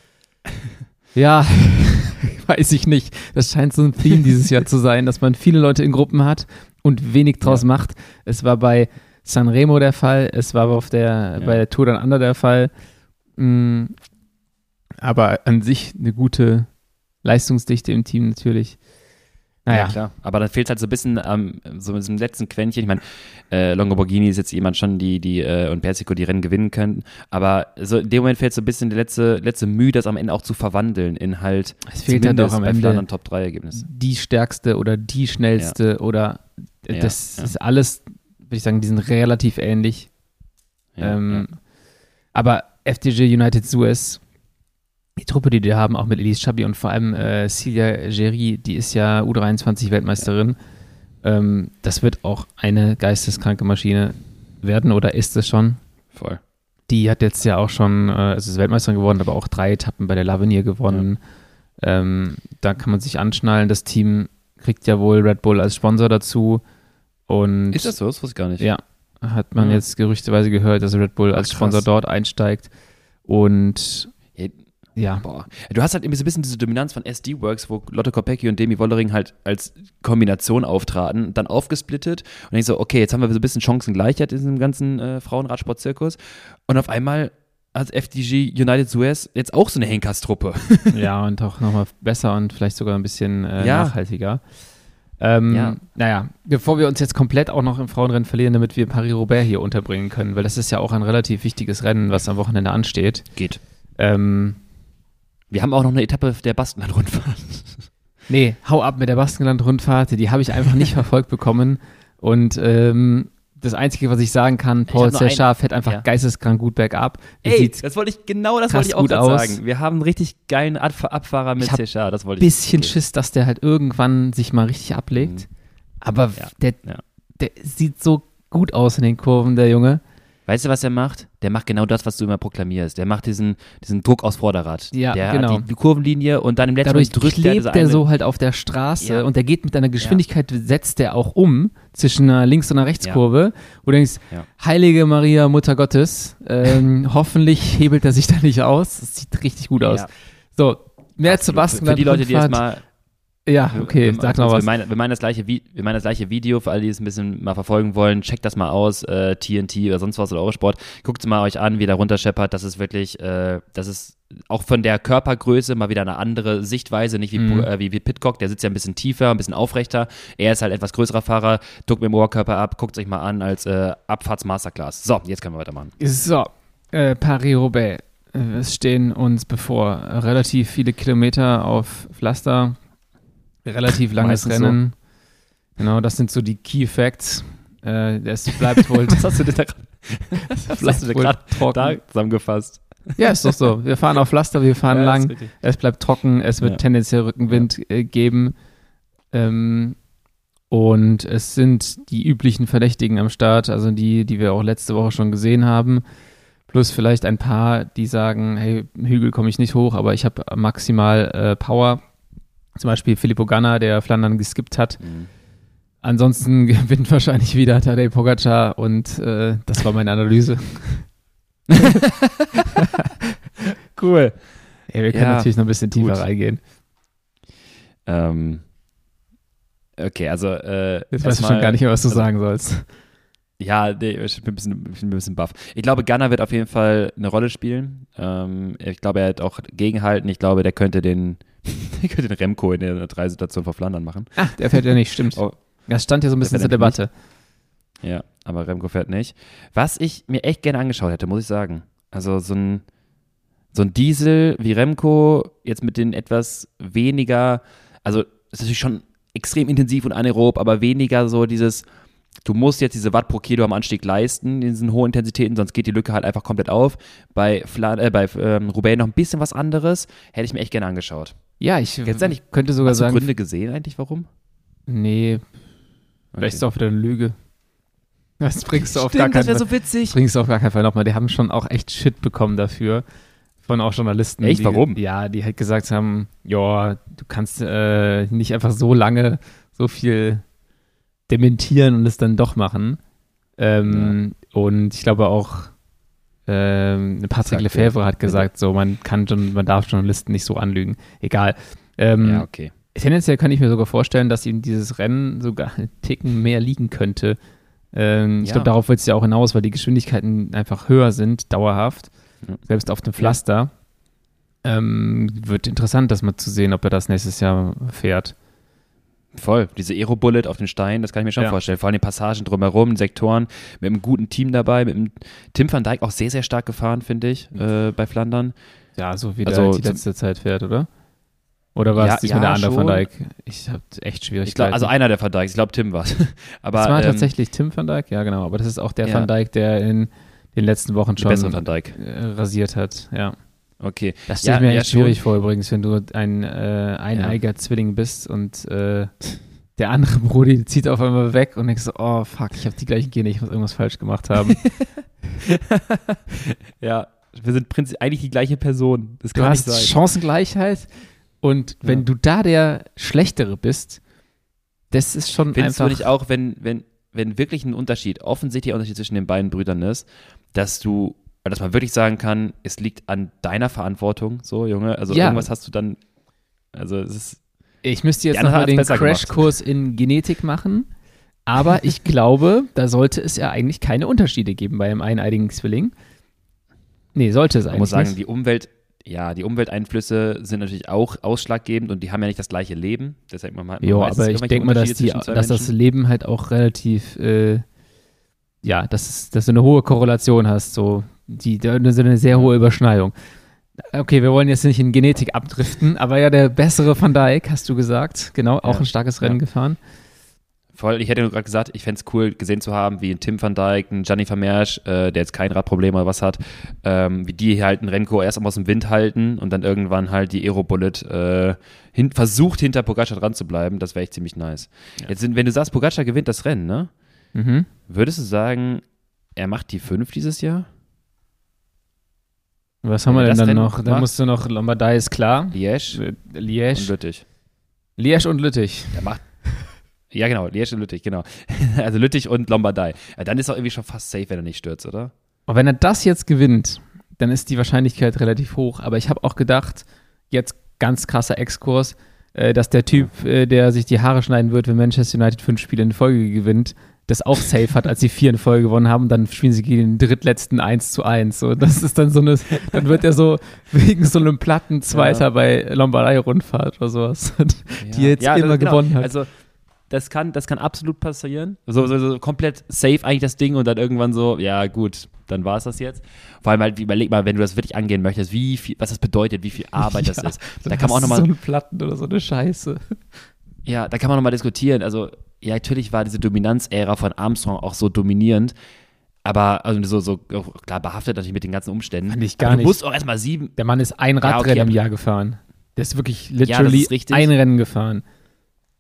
Ja, weiß ich nicht. Das scheint so ein Theme dieses Jahr zu sein, dass man viele Leute in Gruppen hat und wenig draus
Ja.
macht. Es war bei Sanremo der Fall, es war auf der,
Ja.
bei der Tour Down Under der Fall. Mm, aber an sich eine gute Leistungsdichte im Team natürlich. Naja,
Ja, klar. Aber dann fehlt halt so ein bisschen am so mit diesem letzten Quäntchen. Ich meine, äh, Longoborghini ist jetzt jemand schon, die, die äh, und Persico die Rennen gewinnen könnten. Aber so in dem Moment fehlt so ein bisschen der letzte, letzte Mühe, das am Ende auch zu verwandeln in halt
es fehlt dann doch am
bei
Ende
Flandern Top drei Ergebnis.
die stärkste oder die schnellste oder
Ja,
das
ja.
ist alles, würde ich sagen, die sind relativ ähnlich.
Ja,
ähm, Aber F D J United Suez, die Truppe, die die haben, auch mit Elise Chabi und vor allem äh, Celia Géry, die ist ja U dreiundzwanzig Weltmeisterin. Ähm, das wird auch eine geisteskranke Maschine werden oder ist es schon.
ja, voll.
Die hat jetzt ja auch schon, äh, also ist Weltmeisterin geworden, aber auch drei Etappen bei der L'Avenir gewonnen. Ähm, da kann man sich anschnallen. Das Team kriegt ja wohl Red Bull als Sponsor dazu. Und
Ist das so? Das wusste ich gar nicht.
ja, hat man
Ja.
jetzt gerüchteweise gehört, dass Red Bull
Ach,
als
krass.
Sponsor dort einsteigt. Und
Ja,
ja,
Boah. Du hast halt irgendwie so ein bisschen diese Dominanz von S D-Works, wo Lotte Kopecky und Demi Wollering halt als Kombination auftraten, dann aufgesplittet und ich so, okay, jetzt haben wir so ein bisschen Chancengleichheit in diesem ganzen äh, Frauenradsport-Zirkus und auf einmal hat F D G United Suez jetzt auch so eine Henkerstruppe.
ja, und auch nochmal besser und vielleicht sogar ein bisschen äh,
Ja.
nachhaltiger. Ähm,
Ja.
Naja, bevor wir uns jetzt komplett auch noch im Frauenrennen verlieren, damit wir Paris-Roubaix hier unterbringen können, weil das ist ja auch ein relativ wichtiges Rennen, was am Wochenende ansteht.
Geht.
Ähm,
Wir haben auch noch eine Etappe der Baskenland-Rundfahrt.
nee, hau ab mit der Baskenland-Rundfahrt, die habe ich einfach nicht verfolgt bekommen. Und ähm, das Einzige, was ich sagen kann, Paul
hab nur ein-
Serchar fährt einfach
ja.
geisteskrank gut bergab. Der
Ey,
sieht
das wollte ich, genau das
krass
wollte ich auch
gut
gerade
aus.
sagen. Wir haben einen richtig geilen Ab Abfahrer mit
Ich hab
Sechar, das wollte
ein
ich.
bisschen
okay.
Schiss, dass der halt irgendwann sich mal richtig ablegt. Aber
Ja,
der,
ja.
der sieht so gut aus in den Kurven, der Junge.
Weißt du, was er macht? Der macht genau das, was du immer proklamierst. Der macht diesen, diesen Druck aufs Vorderrad.
Ja,
der
genau.
hat die Kurvenlinie und dann im letzten
Dadurch
Moment drückt
klebt
dieser
der
eine-
so halt auf der Straße
Ja.
und der geht mit einer Geschwindigkeit, setzt der auch um zwischen einer Links- und einer Rechtskurve. Wo du denkst,
Ja.
Heilige Maria, Mutter Gottes, ähm, hoffentlich hebelt er sich da nicht aus. Das sieht richtig gut aus.
Ja.
So, mehr zu
Absolut.
Basken.
Für die Leute, die jetzt mal.
Ja, okay,
wir,
sag noch
also
was.
Wir meinen, wir, meinen das gleiche, Vi- wir meinen das gleiche Video, für alle, die es ein bisschen mal verfolgen wollen. Checkt das mal aus, äh, T N T oder sonst was oder Eurosport. Guckt es mal euch an, wie der runterscheppert. Das ist wirklich, äh, das ist auch von der Körpergröße mal wieder eine andere Sichtweise. Nicht wie,
Mhm.
äh, wie, wie Pidcock, der sitzt ja ein bisschen tiefer, ein bisschen aufrechter. Er ist halt etwas größerer Fahrer. Duckt mit dem Oberkörper ab, guckt es euch mal an als äh, Abfahrts-Masterclass. So, jetzt können wir weitermachen.
So, äh, Paris-Roubaix. Äh, Es stehen uns bevor relativ viele Kilometer auf Pflaster. Relativ langes
Meistens so.
Rennen. Genau, das sind so die Key Facts. Äh, es bleibt wohl,
Was hast du denn da, was hast
bleibt
du denn
wohl
gerade
trocken.
da zusammengefasst?
Ja, ist doch so. Wir fahren auf Pflaster, wir fahren
Ja, ist
lang.
richtig.
Es bleibt trocken, es wird
Ja.
tendenziell Rückenwind äh, geben. Ähm, Und es sind die üblichen Verdächtigen am Start, also die, die wir auch letzte Woche schon gesehen haben. Plus vielleicht ein paar, die sagen, hey, Hügel komme ich nicht hoch, aber ich habe maximal äh, Power. Zum Beispiel Filippo Ganna, der Flandern geskippt hat. Mhm. Ansonsten gewinnt wahrscheinlich wieder Tadej Pogacar und äh, das war meine Analyse.
Cool.
Ja, wir können
ja,
natürlich noch ein bisschen tiefer
gut.
reingehen.
Ähm, okay, also äh,
jetzt weißt du schon gar nicht mehr, was du also, sagen sollst.
Ja, nee, ich bin ein bisschen, ich bin ein bisschen baff. Ich glaube, Ganna wird auf jeden Fall eine Rolle spielen. Ähm, ich glaube, er hat auch gegenhalten. Ich glaube, der könnte den, der könnte den Remco in der Dreisituation vor Flandern machen.
Ach, der fährt ja nicht, stimmt. Oh. Das stand ja so ein bisschen zur Debatte.
Nicht. Ja, aber Remco fährt nicht. Was ich mir echt gerne angeschaut hätte, muss ich sagen. Also so ein, so ein Diesel wie Remco, jetzt mit den etwas weniger, also ist natürlich schon extrem intensiv und anaerob, aber weniger so dieses, du musst jetzt diese Watt pro Kilo am Anstieg leisten, in diesen hohen Intensitäten, sonst geht die Lücke halt einfach komplett auf. Bei, Fla- äh, bei ähm, Roubaix noch ein bisschen was anderes, hätte ich mir echt gerne angeschaut.
Ja, ich
jetzt eigentlich,
könnte sogar
hast du
sagen.
Gründe gesehen eigentlich, warum?
Nee, vielleicht okay. Ist es auch wieder eine Lüge. Das bringst du auf
Stimmt,
gar keinen Fall.
Das wäre so witzig.
Das bringst du auf gar keinen Fall nochmal. Die haben schon auch echt Shit bekommen dafür. Von auch Journalisten.
Echt?
Die,
Warum?
Ja, die halt gesagt haben, ja, du kannst äh, nicht einfach so lange so viel dementieren und es dann doch machen. Ähm, ja. Und ich glaube auch ähm, Patrick Lefevre hat gesagt, so man kann schon, man darf Journalisten nicht so anlügen. Egal. Ähm,
ja, okay.
Tendenziell kann ich mir sogar vorstellen, dass ihm dieses Rennen sogar einen Ticken mehr liegen könnte. Ähm, ja. Ich glaube, darauf wird es ja auch hinaus, weil die Geschwindigkeiten einfach höher sind, dauerhaft. Ja. Selbst auf dem Pflaster. Ja. Ähm, wird interessant, das mal zu sehen, ob er das nächstes Jahr fährt.
Voll, diese Aero-Bullet auf den Steinen, das kann ich mir schon ja. vorstellen. Vor allem die Passagen drumherum, Sektoren, mit einem guten Team dabei, mit dem Tim van Dijk auch sehr, sehr stark gefahren, finde ich, äh, bei Flandern.
Ja, so wie der also, die letzte Zeit fährt, oder? Oder war es ja, diesmal ja, der andere Van Dijk? Ich habe echt Schwierigkeiten.
Ich glaub, also einer der Van Dijks, ich glaube Tim war es.
Das war ähm, tatsächlich Tim van Dijk, ja genau. Aber das ist auch der ja. Van Dijk, der in den letzten Wochen schon
Van Dijk.
rasiert hat. Ja.
Okay.
Das stelle ich ja, mir echt ja, schwierig vor übrigens, wenn du ein äh, eineiger ja. Zwilling bist und äh, der andere Brudi zieht auf einmal weg und denkst so, oh fuck, ich habe die gleichen Gene, ich muss irgendwas falsch gemacht haben.
Ja, wir sind prinzipiell eigentlich die gleiche Person. Das kann
du
nicht
hast
sein.
Chancengleichheit. Und wenn ja. du da der Schlechtere bist, das ist schon
Findest
einfach...
Findest du nicht auch, wenn, wenn, wenn wirklich ein Unterschied, offensichtlicher Unterschied zwischen den beiden Brüdern ist, dass du, dass man wirklich sagen kann, es liegt an deiner Verantwortung, so Junge, also ja. irgendwas hast du dann, also es ist...
Ich müsste jetzt nochmal den Crashkurs in Genetik machen, aber ich glaube, da sollte es ja eigentlich keine Unterschiede geben bei einem eineidigen Zwilling. Nee, sollte es eigentlich nicht.
Ich muss sagen, die Umwelt... Ja, die Umwelteinflüsse sind natürlich auch ausschlaggebend und die haben ja nicht das gleiche Leben. Deshalb man, man
jo, aber ich denke mal, dass, die, dass das Leben halt auch relativ, äh, ja, dass, dass du eine hohe Korrelation hast, so, die, so eine sehr hohe Überschneidung. Okay, wir wollen jetzt nicht in Genetik abdriften, aber ja, der bessere Van Dijk, hast du gesagt, genau, auch ja, ein starkes Rennen ja. gefahren.
Voll, ich hätte nur gerade gesagt, ich fände es cool, gesehen zu haben, wie ein Tim van Dijk, ein Gianni Vermeersch, äh, der jetzt kein Radproblem oder was hat, ähm, wie die halt einen Remco erst einmal aus dem Wind halten und dann irgendwann halt die Aero-Bullet äh, hin, versucht, hinter Pogacar dran zu bleiben. Das wäre echt ziemlich nice. Ja. Jetzt, sind, wenn du sagst, Pogacar gewinnt das Rennen, ne?
Mhm.
Würdest du sagen, er macht die fünf dieses Jahr?
Was haben wir denn dann Rennen noch? Da musst du noch, Lombardei ist klar.
Liège.
Liège.
Und Lüttich.
Liège und Lüttich.
Er macht Ja, genau, Liège und Lüttich, genau. Also Lüttich und Lombardei. Ja, dann ist er irgendwie schon fast safe, wenn er nicht stürzt, oder?
Und wenn er das jetzt gewinnt, dann ist die Wahrscheinlichkeit relativ hoch. Aber ich habe auch gedacht, jetzt ganz krasser Exkurs, äh, dass der Typ, äh, der sich die Haare schneiden wird, wenn Manchester United fünf Spiele in Folge gewinnt, das auch safe hat, als sie vier in Folge gewonnen haben. Und dann spielen sie gegen den drittletzten eins zu eins. So, das ist dann so eine, dann wird er so wegen so einem Platten Zweiter ja. bei Lombardei-Rundfahrt oder sowas, die
ja.
jetzt
ja,
immer
genau.
gewonnen hat.
Also Das kann, das kann absolut passieren. So, so, so komplett safe eigentlich das Ding und dann irgendwann so, ja gut, dann war es das jetzt. Vor allem halt, überleg mal, wenn du das wirklich angehen möchtest, wie viel, was das bedeutet, wie viel Arbeit das
ja,
ist. Da kann man auch nochmal.
So eine Platten oder so eine Scheiße.
Ja, da kann man nochmal diskutieren. Also, ja, natürlich war diese Dominanzära von Armstrong auch so dominierend. Aber, also so, so klar behaftet natürlich mit den ganzen Umständen.
Fand ich gar
aber du
nicht.
musst auch erstmal sieben.
Der Mann ist ein Radrennen
ja, okay,
im Jahr gefahren. Der ist wirklich literally
ja, das ist richtig.
ein Rennen gefahren.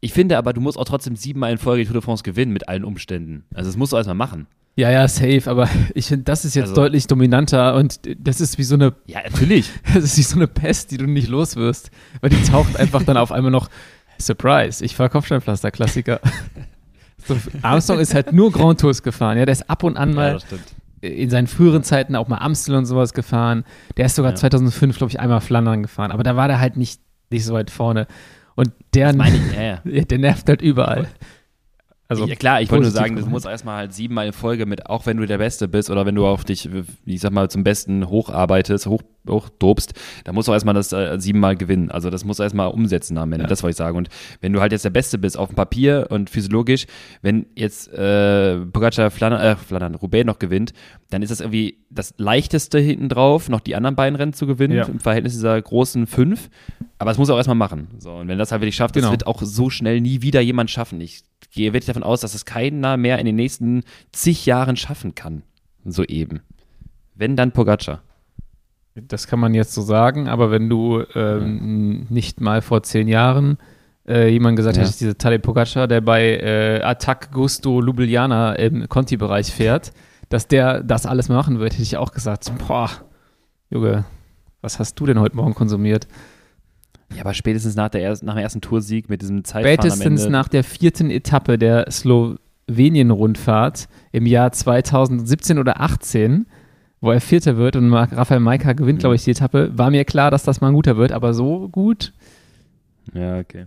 Ich finde aber, du musst auch trotzdem siebenmal in Folge die Tour de France gewinnen mit allen Umständen. Also das musst du erstmal machen.
Ja, ja, safe, aber ich finde, das ist jetzt also, deutlich dominanter und das ist wie so eine.
Ja, natürlich.
Das ist wie so eine Pest, die du nicht los wirst, weil die taucht einfach dann auf einmal noch. Surprise, ich fahr Kopfsteinpflaster, Klassiker. So, Armstrong ist halt nur Grand Tours gefahren, ja, der ist ab und an mal ja, in seinen früheren Zeiten auch mal Amstel und sowas gefahren. Der ist sogar ja. zweitausendfünf, glaube ich, einmal Flandern gefahren, aber da war der halt nicht, nicht so weit vorne. Und der,
das meine ich, ja, ja.
der nervt halt überall.
Also ja, klar, ich wollte nur sagen, du musst erstmal halt siebenmal in Folge mit, auch wenn du der Beste bist oder wenn du auf dich, ich sag mal, zum Besten hocharbeitest, hoch, hochdobst, da musst du erstmal das äh, siebenmal gewinnen. Also das musst du erstmal umsetzen am Ende, ja. das wollte ich sagen. Und wenn du halt jetzt der Beste bist auf dem Papier und physiologisch, wenn jetzt äh, Pogacar Flandern, äh, Flandern, Roubaix noch gewinnt, dann ist das irgendwie das Leichteste hinten drauf, noch die anderen beiden Rennen zu gewinnen, ja. im Verhältnis dieser großen fünf. Aber es muss auch erstmal machen. So, und wenn das halt wirklich schafft, genau. das wird auch so schnell nie wieder jemand schaffen. Ich gehe wirklich davon aus, dass es keiner mehr in den nächsten zig Jahren schaffen kann. So eben. Wenn, dann Pogacar.
Das kann man jetzt so sagen, aber wenn du ähm, ja. nicht mal vor zehn Jahren äh, jemand gesagt ja. hättest, dieser Tadej Pogacar, der bei äh, Attac Gusto Ljubljana im Conti-Bereich fährt, dass der das alles machen wird, hätte ich auch gesagt, boah, Junge, was hast du denn heute Morgen konsumiert?
Ja, aber spätestens nach, der ersten, nach dem ersten Toursieg mit diesem Zeitfahren
Spätestens
am Ende.
nach der vierten Etappe der Slowenien-Rundfahrt im Jahr zweitausendsiebzehn oder achtzehn, wo er Vierter wird und Rafael Majka gewinnt, glaube ich, die Etappe, war mir klar, dass das mal ein guter wird, aber so gut.
Ja, okay.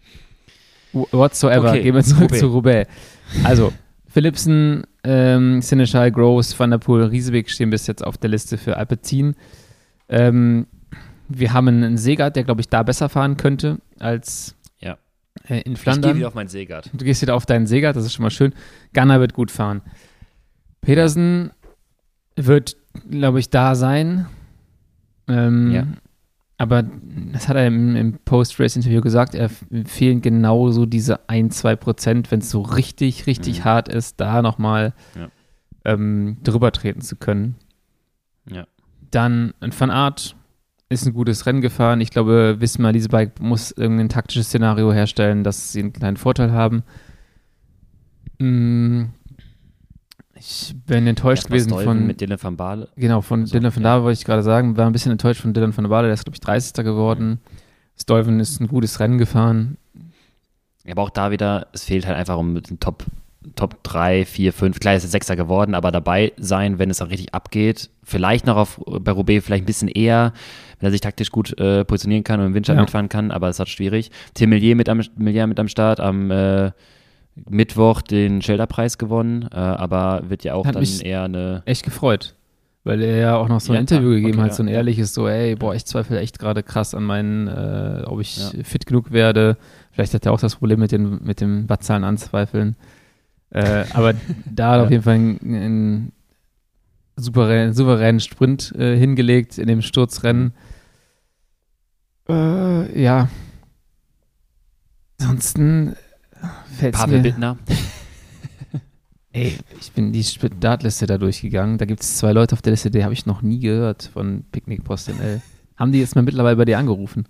Whatsoever.
Okay.
Gehen wir zurück
Roubaix.
zu Roubaix. Also, Philipsen, ähm, Seneschal, Groves, Van der Poel, Riesebeek stehen bis jetzt auf der Liste für Alpecin. Ähm, wir haben einen Segard, der, glaube ich, da besser fahren könnte als
ja.
äh, in Flandern.
Ich gehe wieder auf meinen Segard.
Du gehst wieder auf deinen Segard, das ist schon mal schön. Ganna wird gut fahren. Pedersen wird, glaube ich, da sein. Ähm,
ja.
Aber das hat er im, im Post-Race-Interview gesagt, er fehlen genauso diese ein, zwei Prozent, wenn es so richtig, richtig mhm. hart ist, da nochmal ja. ähm, drüber treten zu können.
Ja.
Dann ein Van Aert ist ein gutes Rennen gefahren. Ich glaube, Visma Leasebike muss irgendein taktisches Szenario herstellen, dass sie einen kleinen Vorteil haben. Ich bin enttäuscht
Erst
gewesen von
mit Dylan van Baarle.
Genau, von also, Dylan van Baarle ja. wollte ich gerade sagen. War ein bisschen enttäuscht von Dylan van Baarle, der ist, glaube ich, dreißigster geworden. Mhm. Stuyven ist ein gutes Rennen gefahren.
Aber auch da wieder, es fehlt halt einfach um den Top Top drei, vier, fünf, klar ist er Sechster geworden, aber dabei sein, wenn es dann richtig abgeht, vielleicht noch auf, bei Roubaix vielleicht ein bisschen eher, wenn er sich taktisch gut äh, positionieren kann und im Windschatten ja. mitfahren kann, aber es ist halt schwierig. Tim Millier mit am, Millier mit am Start, am äh, Mittwoch den Schilderpreis gewonnen, äh, aber wird ja auch
hat
dann
mich
eher eine...
echt gefreut, weil er ja auch noch so ein ja, Interview gegeben
okay,
hat, so ein ehrliches, so ey, boah, ich zweifle echt gerade krass an meinen, äh, ob ich
ja.
fit genug werde. Vielleicht hat er auch das Problem mit den, mit den Wattzahlen anzweifeln. Äh, aber da hat ja. auf jeden Fall einen souveränen, souveränen Sprint äh, hingelegt in dem Sturzrennen. Äh, ja. Ansonsten fällt es mir...
Pavel Bittner.
Ey, ich bin die Startliste da durchgegangen. Da gibt es zwei Leute auf der Liste, die habe ich noch nie gehört von Picknick Post N L. Haben die jetzt mal mittlerweile bei dir angerufen?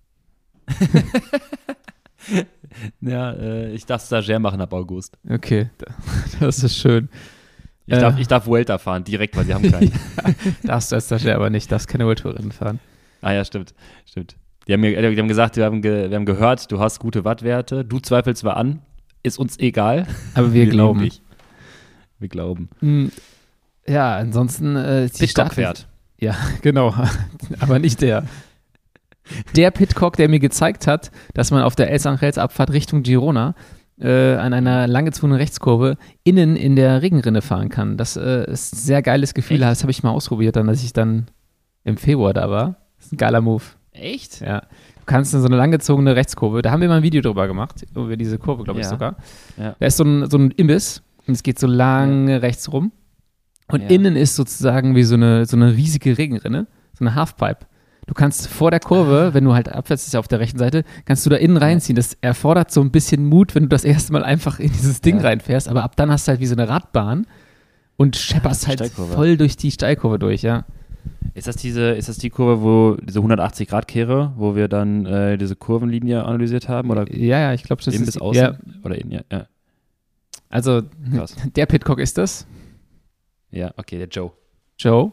Ja, äh, ich darf Stagiaire machen ab August.
Okay, das ist schön.
Ich, äh, darf, ich darf Vuelta fahren, direkt, weil sie haben keinen.
Ja, darfst du als Stagiaire aber nicht, darfst keine World-Tour-Rennen fahren.
Ah ja, stimmt, stimmt. Die haben, mir, die haben gesagt, wir haben, ge, wir haben gehört, du hast gute Wattwerte, du zweifelst zwar an, ist uns egal.
Aber wir, wir glauben.
Nicht. Wir glauben.
Ja, ansonsten äh, ist die
Pitcock fährt.
Ja, genau, aber nicht der. Der Pitcock, der mir gezeigt hat, dass man auf der El Sanchels-Abfahrt Richtung Girona äh, an einer langgezogenen Rechtskurve innen in der Regenrinne fahren kann. Das äh, ist ein sehr geiles Gefühl. Echt? Das habe ich mal ausprobiert, dann, als ich dann im Februar da war. Das ist ein geiler Move.
Echt?
Ja. Du kannst in so eine langgezogene Rechtskurve, da haben wir mal ein Video drüber gemacht, über diese Kurve, glaube ich
ja.
sogar.
Ja.
Da ist so ein, so ein Imbiss und es geht so lang ja. rechts rum. Und ja. innen ist sozusagen wie so eine, so eine riesige Regenrinne, so eine Halfpipe. Du kannst vor der Kurve, wenn du halt abwärts ist auf der rechten Seite, kannst du da innen reinziehen. Das erfordert so ein bisschen Mut, wenn du das erste Mal einfach in dieses Ding ja. reinfährst. Aber ab dann hast du halt wie so eine Radbahn und schepperst halt voll durch die Steilkurve durch, ja.
Ist das diese, ist das die Kurve, wo diese hundertachtzig Grad Kehre, wo wir dann äh, diese Kurvenlinie analysiert haben? Oder
ja, ja, ich glaube, das
innen
ist
bis außen?
Ja.
Oder innen, ja. ja.
Also,
Krass.
Der Pidcock ist das.
Ja, okay, der Joe.
Joe.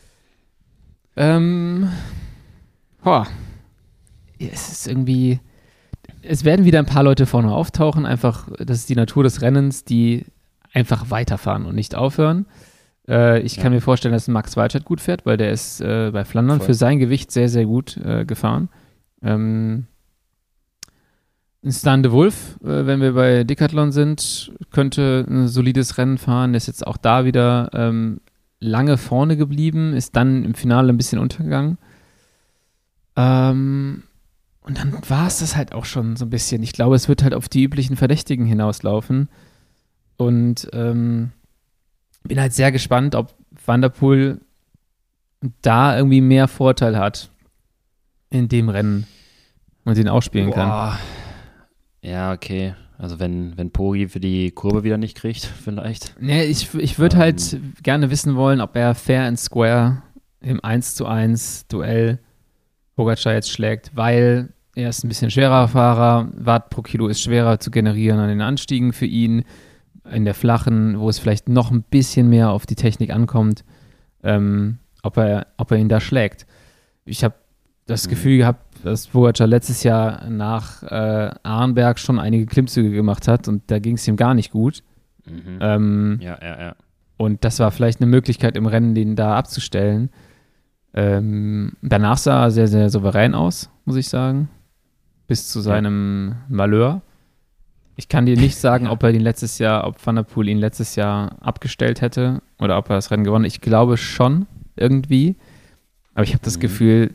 Ähm, boah. Es ist irgendwie, es werden wieder ein paar Leute vorne auftauchen, einfach, das ist die Natur des Rennens, die einfach weiterfahren und nicht aufhören. Äh, ich
Ja.
kann mir vorstellen, dass Max Walscheid gut fährt, weil der ist äh, bei Flandern
Voll.
für sein Gewicht sehr, sehr gut äh, gefahren. Ähm, Stan de Wolf, äh, wenn wir bei Decathlon sind, könnte ein solides Rennen fahren. Der ist jetzt auch da wieder ähm, lange vorne geblieben, ist dann im Finale ein bisschen untergegangen. Ähm, und dann war es das halt auch schon so ein bisschen. Ich glaube, es wird halt auf die üblichen Verdächtigen hinauslaufen. Und ähm, bin halt sehr gespannt, ob Van der Poel da irgendwie mehr Vorteil hat in dem Rennen und den ausspielen kann.
Boah. Ja, okay. Also wenn, wenn Poggi für die Kurve wieder nicht kriegt, vielleicht.
Nee, ich, ich würde
Ähm.
halt gerne wissen wollen, ob er fair and square im eins zu eins Duell Pogacar jetzt schlägt, weil er ist ein bisschen schwerer Fahrer, Watt pro Kilo ist schwerer zu generieren an den Anstiegen für ihn, in der flachen, wo es vielleicht noch ein bisschen mehr auf die Technik ankommt, ähm, ob er, ob er ihn da schlägt. Ich habe das
Mhm.
Gefühl gehabt, dass Pogacar letztes Jahr nach äh, Arnberg schon einige Klimmzüge gemacht hat und da ging es ihm gar nicht gut.
Mhm.
Ähm,
Ja, ja, ja.
Und das war vielleicht eine Möglichkeit im Rennen, den da abzustellen. Ähm, danach sah er sehr, sehr souverän aus, muss ich sagen. Bis zu seinem Malheur. Ich kann dir nicht sagen,
Ja.
ob er den letztes Jahr, ob Van der Poel ihn letztes Jahr abgestellt hätte oder ob er das Rennen gewonnen hat. Ich glaube schon, irgendwie. Aber ich habe das
Mhm.
Gefühl,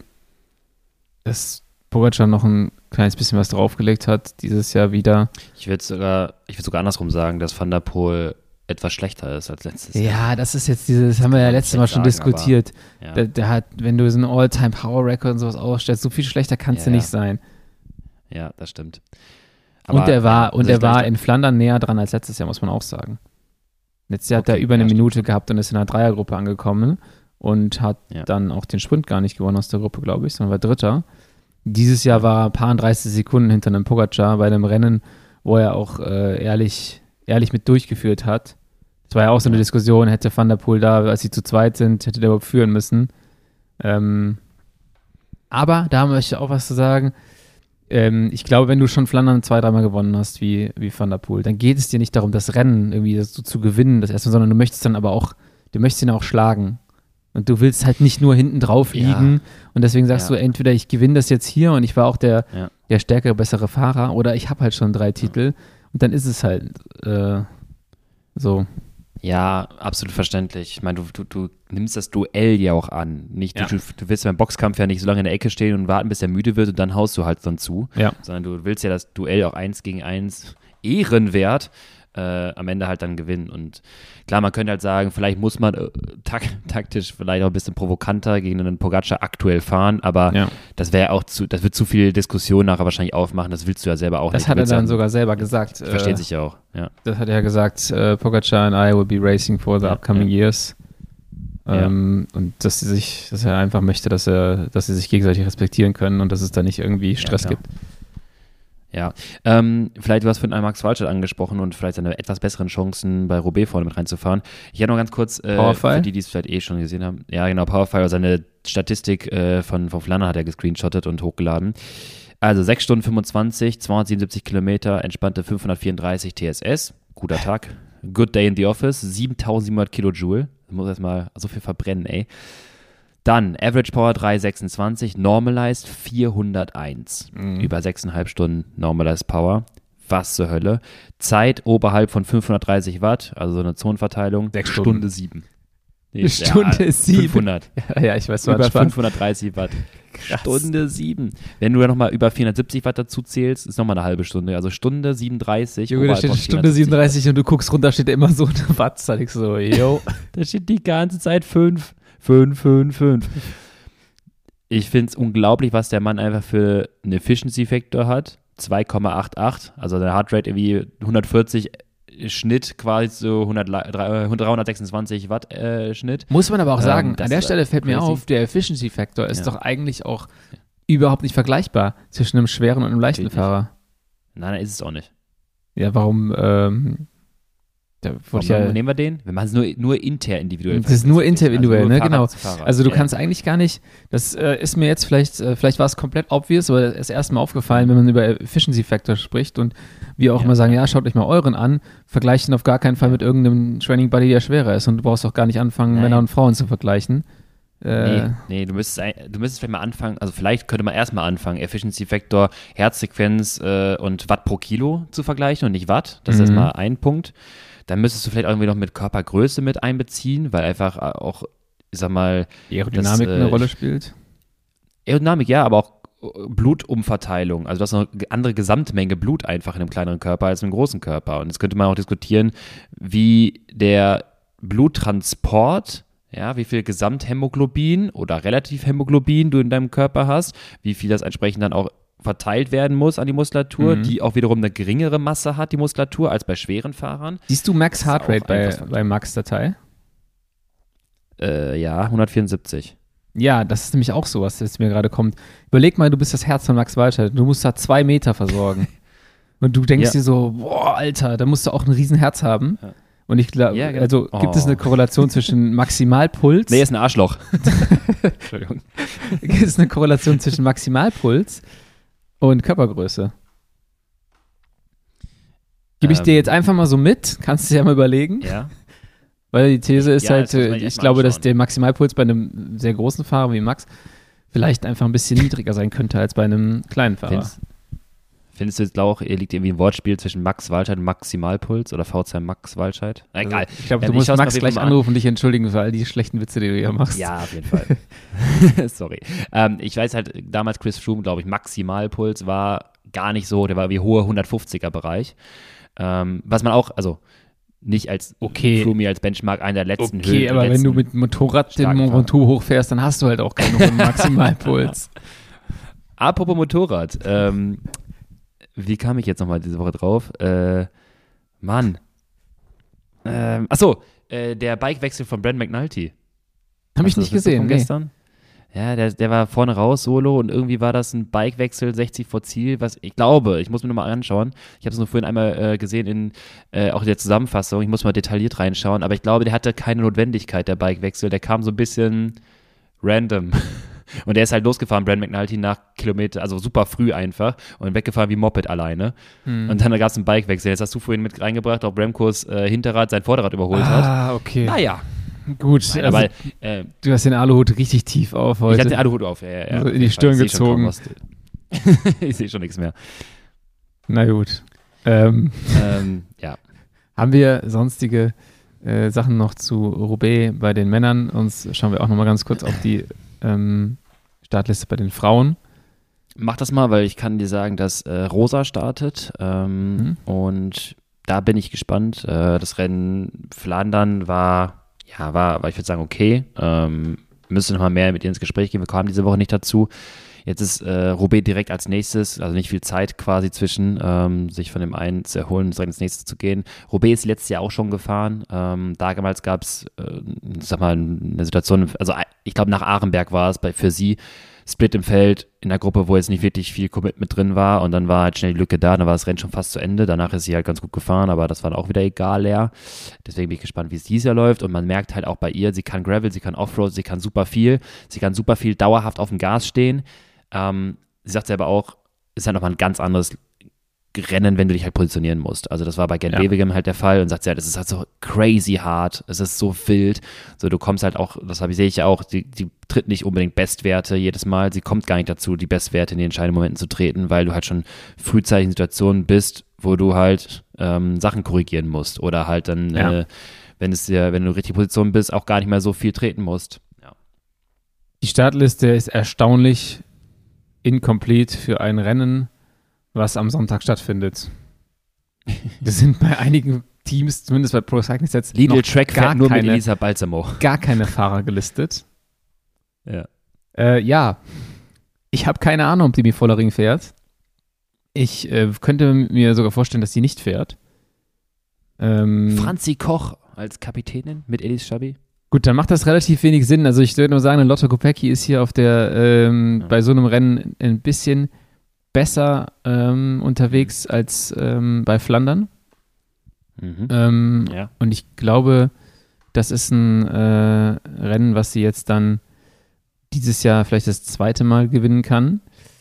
dass Pogacar noch ein kleines bisschen was draufgelegt hat, dieses Jahr wieder.
Ich würde sogar, ich würde sogar andersrum sagen, dass Van der Poel etwas schlechter ist als letztes Jahr.
Ja, das ist jetzt dieses, das haben wir ja
man
letztes Mal
schlecht
schon
sagen,
diskutiert.
Ja.
Der, der hat, wenn du so einen All-Time-Power-Record und sowas aufstellst, so viel schlechter kann es
Ja,
ja nicht
ja.
sein.
Ja, das stimmt.
und er war,
ja,
und
also
er
ich
war
glaub,
in Flandern näher dran als letztes Jahr, muss man auch sagen. Letztes Jahr hat
Okay,
er über eine
ja, stimmt
Minute
schon.
gehabt und ist in einer Dreiergruppe angekommen und hat
Ja.
dann auch den Sprint gar nicht gewonnen aus der Gruppe, glaube ich, sondern war Dritter. Dieses Jahr war er paar dreißig Sekunden hinter einem Pogacar bei einem Rennen, wo er auch äh, ehrlich, ehrlich mit durchgeführt hat. Das war ja auch so eine
Ja.
Diskussion, hätte Van der Poel da, als sie zu zweit sind, hätte der überhaupt führen müssen. Ähm, aber da möchte ich auch was zu sagen. Ähm, ich glaube, wenn du schon Flandern zwei, dreimal gewonnen hast, wie, wie Van der Poel, dann geht es dir nicht darum, das Rennen irgendwie so zu gewinnen, das erstmal, sondern du möchtest dann aber auch, du möchtest ihn auch schlagen. Und du willst halt nicht nur hinten drauf
Ja.
liegen und deswegen sagst
Ja.
du, entweder ich gewinne das jetzt hier und ich war auch der,
Ja.
der stärkere, bessere Fahrer oder ich habe halt schon drei Titel und dann ist es halt äh, so.
Ja, absolut verständlich. Ich meine, du, du, du nimmst das Duell ja auch an. Nicht,
Ja.
du, du willst beim Boxkampf ja nicht so lange in der Ecke stehen und warten, bis er müde wird und dann haust du halt dann zu.
Ja.
Sondern du willst ja das Duell auch eins gegen eins ehrenwert äh, am Ende halt dann gewinnen. Und klar, man könnte halt sagen, vielleicht muss man äh, tak taktisch vielleicht auch ein bisschen provokanter gegen einen Pogacar aktuell fahren, aber
Ja.
das wäre auch zu, das wird zu viel Diskussion nachher wahrscheinlich aufmachen. Das willst du ja selber auch
Das
nicht.
hat
Du
er
willst
dann
ja,
sogar selber gesagt.
Versteht
äh,
sich ja auch, ja.
Das hat er gesagt, äh, Pogacar and I will be racing for the
Ja,
upcoming
ja.
years. Ähm, Und dass sie sich, dass er einfach möchte, dass er, dass sie sich gegenseitig respektieren können und dass es da nicht irgendwie Stress
klar.
gibt.
Ja, ähm, vielleicht du hast von einem Max Walscheid angesprochen und vielleicht seine etwas besseren Chancen bei Roubaix vorne mit reinzufahren. Ich hätte noch ganz kurz, äh,
Powerfile?
für die, die es vielleicht eh schon gesehen haben, ja genau, Powerfile, seine Statistik äh, von, von Flandern hat er gescreenshottet und hochgeladen. Also sechs Stunden fünfundzwanzig, zweihundertsiebenundsiebzig Kilometer, entspannte fünfhundertvierunddreißig T S S, guter Tag. Good day in the office, siebentausendsiebenhundert Kilojoule, das muss erstmal so viel verbrennen, ey. Dann Average Power drei Komma sechsundzwanzig, Normalized vierhunderteins.
Mhm.
Über sechseinhalb Stunden Normalized Power. Was zur Hölle. Zeit oberhalb von fünfhundertdreißig Watt, also so eine Zonenverteilung.
Sechs Stunden.
Stunde sieben.
Eine Stunde sieben.
fünfhundert.
Ja, ja, ich weiß,
Über
was Spaß.
fünfhundertdreißig Watt.
Krass.
Stunde sieben. Wenn du ja nochmal über vierhundertsiebzig Watt dazu zählst, ist nochmal eine halbe Stunde. Also Stunde siebenunddreißig.
Junge, da
oberhalb
steht
von
Stunde
vierhundertsiebzig
siebenunddreißig und du guckst runter, steht da immer so eine Wattzahl. Ich so, yo.
Watt. Da steht die ganze Zeit fünf, fünf, fünf, fünf. Ich finde es unglaublich, was der Mann einfach für einen Efficiency-Faktor hat. zwei Komma achtundachtzig, also der Heartrate irgendwie hundertvierzig Schnitt quasi so hundert, dreihundertsechsundzwanzig Watt äh, Schnitt.
Muss man aber auch sagen,
ähm,
an der Stelle fällt mir
crazy.
auf, der Efficiency Factor ist
Ja.
doch eigentlich auch überhaupt nicht vergleichbar zwischen einem schweren und einem leichten
Natürlich nicht.
Fahrer.
Nein, nein, ist es auch nicht.
Ja, warum, ähm, da wurde
Warum
ich ja,
nehmen wir den? Wir machen es nur, nur interindividuell.
das ist nur individuell,
also nur
ne,
Fahrer
genau.
zu Fahrer.
Also du
Ja.
kannst eigentlich gar nicht, das äh, ist mir jetzt vielleicht, äh, vielleicht war es komplett obvious, aber es ist erstmal aufgefallen, wenn man über Efficiency Factor spricht und wir auch
Ja.
immer sagen, ja, schaut euch mal euren an, vergleicht ihn auf gar keinen Fall mit irgendeinem Training Buddy, der schwerer ist und du brauchst auch gar nicht anfangen,
Nein.
Männer und Frauen zu vergleichen. Äh,
Nee, nee, du müsstest, ein- du müsstest vielleicht mal anfangen, also vielleicht könnte man erstmal anfangen, Efficiency Factor, Herzfrequenz äh, und Watt pro Kilo zu vergleichen und nicht Watt. Das ist
Mhm.
erstmal ein Punkt. Dann müsstest du vielleicht irgendwie noch mit Körpergröße mit einbeziehen, weil einfach auch, ich sag mal,
Aerodynamik
Das, äh,
eine Rolle spielt.
Aerodynamik, ja, aber auch Blutumverteilung. Also du hast eine andere Gesamtmenge Blut einfach in einem kleineren Körper als in einem großen Körper. Und jetzt könnte man auch diskutieren, wie der Bluttransport, ja, wie viel Gesamthämoglobin oder Relativhämoglobin du in deinem Körper hast, wie viel das entsprechend dann auch verteilt werden muss an die Muskulatur,
Mhm.
die auch wiederum eine geringere Masse hat, die Muskulatur, als bei schweren Fahrern.
Siehst du Max
Das ist
Heart
auch
Rate bei,
einfach-
bei Max-Datei?
Äh, ja, hundertvierundsiebzig.
Ja, das ist nämlich auch so, was jetzt mir gerade kommt. Überleg mal, du bist das Herz von Max Walter. Du musst da zwei Meter versorgen. Und du denkst
Ja.
dir so, boah, Alter, da musst du auch ein Riesenherz haben.
Ja.
Und ich glaube,
Ja, genau.
also gibt es
Oh.
eine Korrelation zwischen Maximalpuls,
Nee, ist ein Arschloch. Entschuldigung.
gibt es eine Korrelation zwischen Maximalpuls und Körpergröße? Gebe ich
Ähm.
dir jetzt einfach mal so mit, kannst du dir ja mal überlegen.
Ja.
Weil die These ist
Ja,
halt,
das muss man
äh,
sich
ich
erst mal
glaube, dass
anschauen.
der Maximalpuls bei einem sehr großen Fahrer wie Max vielleicht einfach ein bisschen niedriger sein könnte als bei einem kleinen Fahrer.
Findest, findest du jetzt auch, hier liegt irgendwie ein Wortspiel zwischen Max Walscheid und Maximalpuls oder V zwei Max Walscheid? Na, egal.
Also, ich glaube,
Ähm,
du musst
schau's mir
Max
auf jeden
gleich
Fall mal an.
anrufen und dich entschuldigen für all die schlechten Witze, die du hier machst.
Ja, auf jeden Fall. Sorry. Ähm, ich weiß halt, damals Chris Froome, glaube ich, Maximalpuls war gar nicht so, der war wie hohe hundertfünfziger Bereich. Ähm, was man auch, also nicht als
Okay.
Froome als Benchmark einer der letzten
Okay,
Höhen.
aber wenn
letzten,
du mit dem Motorrad den
starken
Mont Ventoux hochfährst, dann hast du halt auch keinen hohen Maximalpuls.
Apropos Motorrad, ähm, wie kam ich jetzt nochmal diese Woche drauf? Äh, Mann. Ähm, achso, äh, der Bikewechsel von Brent McNulty.
Habe ich
Hast du
nicht
das mitbekommen
gesehen, nee.
gestern? Ja, der, der war vorne raus, solo, und irgendwie war das ein Bikewechsel sechzig vor Ziel, was ich glaube, ich muss mir nochmal anschauen. Ich habe es nur vorhin einmal äh, gesehen in äh, auch in der Zusammenfassung, ich muss mal detailliert reinschauen, aber ich glaube, der hatte keine Notwendigkeit, der Bikewechsel, der kam so ein bisschen random. Und der ist halt losgefahren, Brent McNulty, nach Kilometer, also super früh einfach, und weggefahren wie Moped alleine.
Hm.
Und dann gab es einen Bikewechsel. Jetzt hast du vorhin mit reingebracht, ob Remcos äh, Hinterrad sein Vorderrad überholt hat.
Ah, okay.
Naja,
Gut,
Nein,
also,
aber äh,
du hast den Aluhut richtig tief auf
ich
heute.
hatte den Aluhut auf. Ja, ja, ja.
Also in die Stirn
Ich seh schon kaum
gezogen.
was. Ich sehe schon nichts mehr.
Na gut. Ähm,
ähm, ja.
haben wir sonstige äh, Sachen noch zu Roubaix bei den Männern? Uns schauen wir auch nochmal ganz kurz auf die ähm, Startliste bei den Frauen.
Mach das mal, weil ich kann dir sagen, dass äh, Rosa startet ähm,
Mhm.
und da bin ich gespannt. Äh, das Rennen Flandern war, ja, war, war ich würde sagen, okay. Ähm, müsste noch mal mehr mit ihr ins Gespräch gehen. Wir kamen diese Woche nicht dazu. Jetzt ist äh, Roubaix direkt als nächstes, also nicht viel Zeit quasi zwischen, ähm, sich von dem einen zu erholen und direkt ins nächste zu gehen. Roubaix ist letztes Jahr auch schon gefahren. Ähm, damals gab es, äh, sag mal, eine Situation, also ich glaube nach Arenberg war es bei, für sie, Split im Feld in der Gruppe, wo jetzt nicht wirklich viel Commitment drin war, und dann war halt schnell die Lücke da, dann war das Rennen schon fast zu Ende. Danach ist sie halt ganz gut gefahren, aber das war dann auch wieder egal leer. Deswegen bin ich gespannt, wie es dieses Jahr läuft, und man merkt halt auch bei ihr, sie kann Gravel, sie kann Offroad, sie kann super viel, sie kann super viel dauerhaft auf dem Gas stehen. Ähm, sie sagt selber auch, ist halt nochmal ein ganz anderes Rennen, wenn du dich halt positionieren musst. Also das war bei Gent-Wevelgem halt der Fall, und sagt sie halt, es ist halt so crazy hart, es ist so wild. So, du kommst halt auch, das habe ich, sehe ich ja auch, die, die tritt nicht unbedingt Bestwerte jedes Mal, sie kommt gar nicht dazu, die Bestwerte in den entscheidenden Momenten zu treten, weil du halt schon frühzeitig in Situationen bist, wo du halt ähm, Sachen korrigieren musst oder halt dann,
Ja.
äh, wenn es dir, wenn du in der richtigen Position bist, auch gar nicht mehr so viel treten musst. Ja.
Die Startliste ist erstaunlich incomplete für ein Rennen, was am Sonntag stattfindet. Das sind bei einigen Teams, zumindest bei Pro Cycling Sets,
Lidl
noch
Track
gar
fährt nur mit
keine,
Elisa Balsamo.
gar keine Fahrer gelistet.
Ja.
Äh, ja, ich habe keine Ahnung, ob die Demi Vollering fährt. Ich äh, könnte mir sogar vorstellen, dass sie nicht fährt. Ähm,
Franzi Koch als Kapitänin mit Elis Schabi.
Gut, dann macht das relativ wenig Sinn. Also ich würde nur sagen, Lotte Kopecky ist hier auf der ähm,
Ja.
bei so einem Rennen ein bisschen besser ähm, unterwegs als ähm, bei Flandern.
Mhm.
Ähm,
Ja.
Und ich glaube, das ist ein äh, Rennen, was sie jetzt dann dieses Jahr vielleicht das zweite Mal gewinnen kann.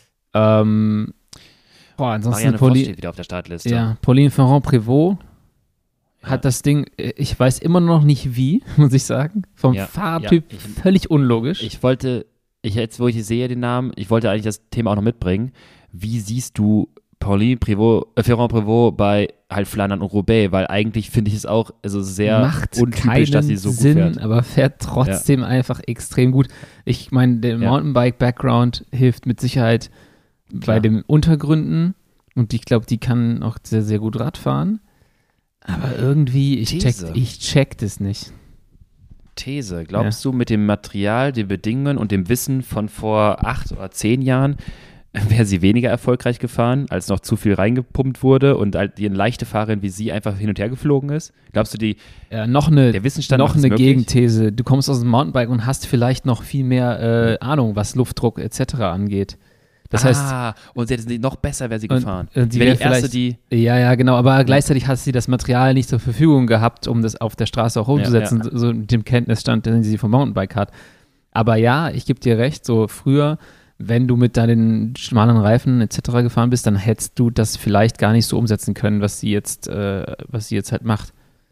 Ähm, boah, ansonsten
Marianne Voss
Pauli-
steht wieder auf der Startliste.
ja, Pauline Ferrand-Prévot
Ja.
hat das Ding, ich weiß immer noch nicht wie, muss ich sagen, vom
Ja,
Fahrertyp
ja, ich-
völlig unlogisch.
Ich wollte, ich jetzt, wo ich sehe den Namen, ich wollte eigentlich das Thema auch noch mitbringen. Wie siehst du Pauline Prévot, äh, Ferrand-Prévot bei halt Flandern und Roubaix? Weil eigentlich finde ich es auch also sehr
Macht
untypisch,
keinen
dass sie so gut
Sinn,
fährt.
aber fährt trotzdem einfach extrem gut. Ich meine, der
Ja.
Mountainbike-Background hilft mit Sicherheit bei
Klar.
den Untergründen und ich glaube, die kann auch sehr, sehr gut Radfahren. Aber irgendwie, ich check,
These.
ich check das nicht.
These. Glaubst du, mit dem Material, den Bedingungen und dem Wissen von vor acht oder zehn Jahren wäre sie weniger erfolgreich gefahren, als noch zu viel reingepumpt wurde und halt die eine leichte Fahrerin wie sie einfach hin und her geflogen ist? Glaubst du, die,
Ja, noch eine,
der Wissensstand
noch
macht es
eine
möglich?
Gegenthese. Du kommst aus dem Mountainbike und hast vielleicht noch viel mehr äh, Ahnung, was Luftdruck et cetera angeht. Das heißt,
ah, und sie hätte noch besser wäre sie
Und-
gefahren.
und sie
wäre
wäre
die erste,
vielleicht-
die
ja, ja, genau, aber gleichzeitig hat sie das Material nicht zur Verfügung gehabt, um das auf der Straße auch umzusetzen,
Ja,
so mit dem Kenntnisstand, den sie vom Mountainbike hat. Aber ja, ich gebe dir recht, so früher, wenn du mit deinen schmalen Reifen et cetera gefahren bist, dann hättest du das vielleicht gar nicht so umsetzen können, was sie jetzt, äh, was sie jetzt halt macht.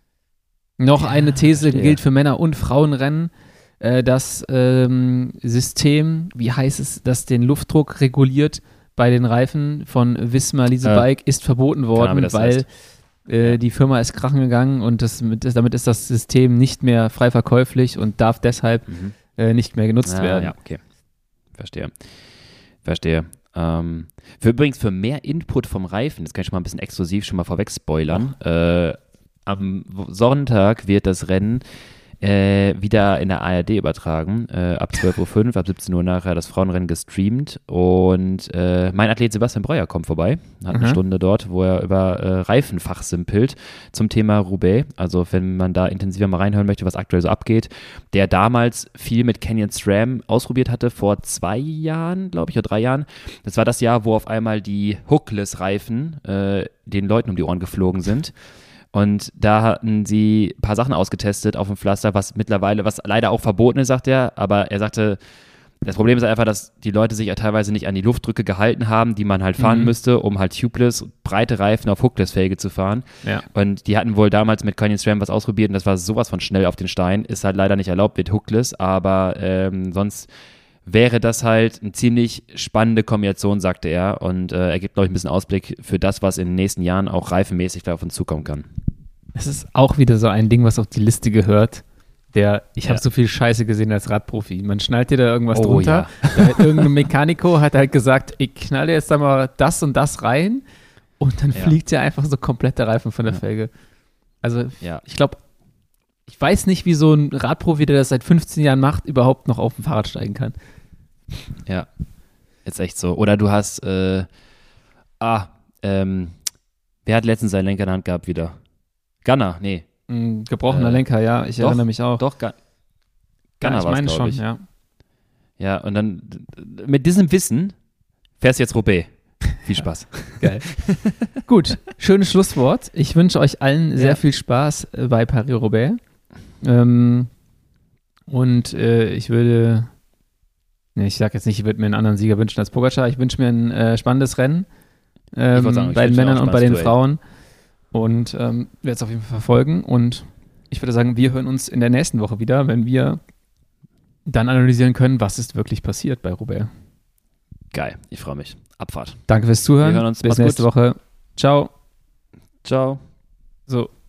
Noch
Ja,
eine These
verstehe.
gilt für Männer- und Frauenrennen. Äh, das ähm, System, wie heißt es, das den Luftdruck reguliert bei den Reifen von Wismar Lease
Äh,
Bike, ist verboten worden,
Ahnung, wie das
weil
heißt.
äh, die Firma ist krachen gegangen und das mit, damit ist das System nicht mehr frei verkäuflich und darf deshalb
Mhm.
äh, nicht mehr genutzt
Ah,
werden.
ja, okay. Verstehe. Verstehe. Ähm, für übrigens für mehr Input vom Reifen, das kann ich schon mal ein bisschen exklusiv schon mal vorweg spoilern. Äh, am Sonntag wird das Rennen äh, wieder in der A R D übertragen, äh, ab zwölf Uhr fünf, ab siebzehn Uhr nachher das Frauenrennen gestreamt und äh, mein Athlet Sebastian Breuer kommt vorbei, hat eine
Mhm.
Stunde dort, wo er über äh, Reifen fachsimpelt zum Thema Roubaix, also wenn man da intensiver mal reinhören möchte, was aktuell so abgeht, der damals viel mit Canyon SRAM ausprobiert hatte, vor zwei Jahren, glaube ich, oder drei Jahren. Das war das Jahr, wo auf einmal die Hookless-Reifen äh, den Leuten um die Ohren geflogen sind. Und da hatten sie ein paar Sachen ausgetestet auf dem Pflaster, was mittlerweile, was leider auch verboten ist, sagt er. Aber er sagte, das Problem ist einfach, dass die Leute sich ja teilweise nicht an die Luftdrücke gehalten haben, die man halt fahren
Mhm.
müsste, um halt tubeless, breite Reifen auf Hookless-Felge zu fahren.
Ja.
Und die hatten wohl damals mit Canyon SRAM was ausprobiert und das war sowas von schnell auf den Stein. Ist halt leider nicht erlaubt, wird Hookless, aber ähm, sonst wäre das halt eine ziemlich spannende Kombination, sagte er. Und äh, er gibt, glaube ich, ein bisschen Ausblick für das, was in den nächsten Jahren auch reifenmäßig da auf uns zukommen kann.
Es ist auch wieder so ein Ding, was auf die Liste gehört. Der, ich habe
Ja.
so viel Scheiße gesehen als Radprofi. Man schnallt dir da irgendwas
Oh,
drunter. Da hat irgendein Mechaniko hat halt gesagt, ich knalle jetzt da mal das und das rein und dann
Ja.
fliegt ja einfach so komplett der Reifen von der
Ja.
Felge. Also
Ja.
ich glaube, ich weiß nicht, wie so ein Radprofi, der das seit fünfzehn Jahren macht, überhaupt noch auf dem Fahrrad steigen kann.
Ja, ist echt so. Oder du hast, äh, ah, ähm, wer hat letztens seinen Lenker in der Hand gehabt wieder? Gunner, nee.
Ein gebrochener
Äh,
Lenker, ja, ich
doch,
erinnere mich auch.
Doch, Gun
ja,
Gunner
ich
war
meine
es,
schon,
glaube ich.
ja.
Ja, und dann d- mit diesem Wissen fährst du jetzt Roubaix. Viel Spaß.
Geil. Gut, schönes Schlusswort. Ich wünsche euch allen sehr
Ja.
viel Spaß äh, bei Paris-Roubaix. Ähm, und äh, ich würde, nee, ich sag jetzt nicht, ich würde mir einen anderen Sieger wünschen als Pogacar. Ich wünsche mir ein äh, spannendes Rennen ähm,
wollte sagen, ich
bei den
wünsche dir
Männern
auch
und bei den
spannendes
Frauen. Und ähm, werde es auf jeden Fall verfolgen. Und ich würde sagen, wir hören uns in der nächsten Woche wieder, wenn wir dann analysieren können, was ist wirklich passiert bei Roubaix.
Geil, ich freue mich. Abfahrt.
Danke fürs Zuhören.
Wir hören uns.
Bis
Mach's
nächste
gut.
Woche. Ciao.
Ciao.
So.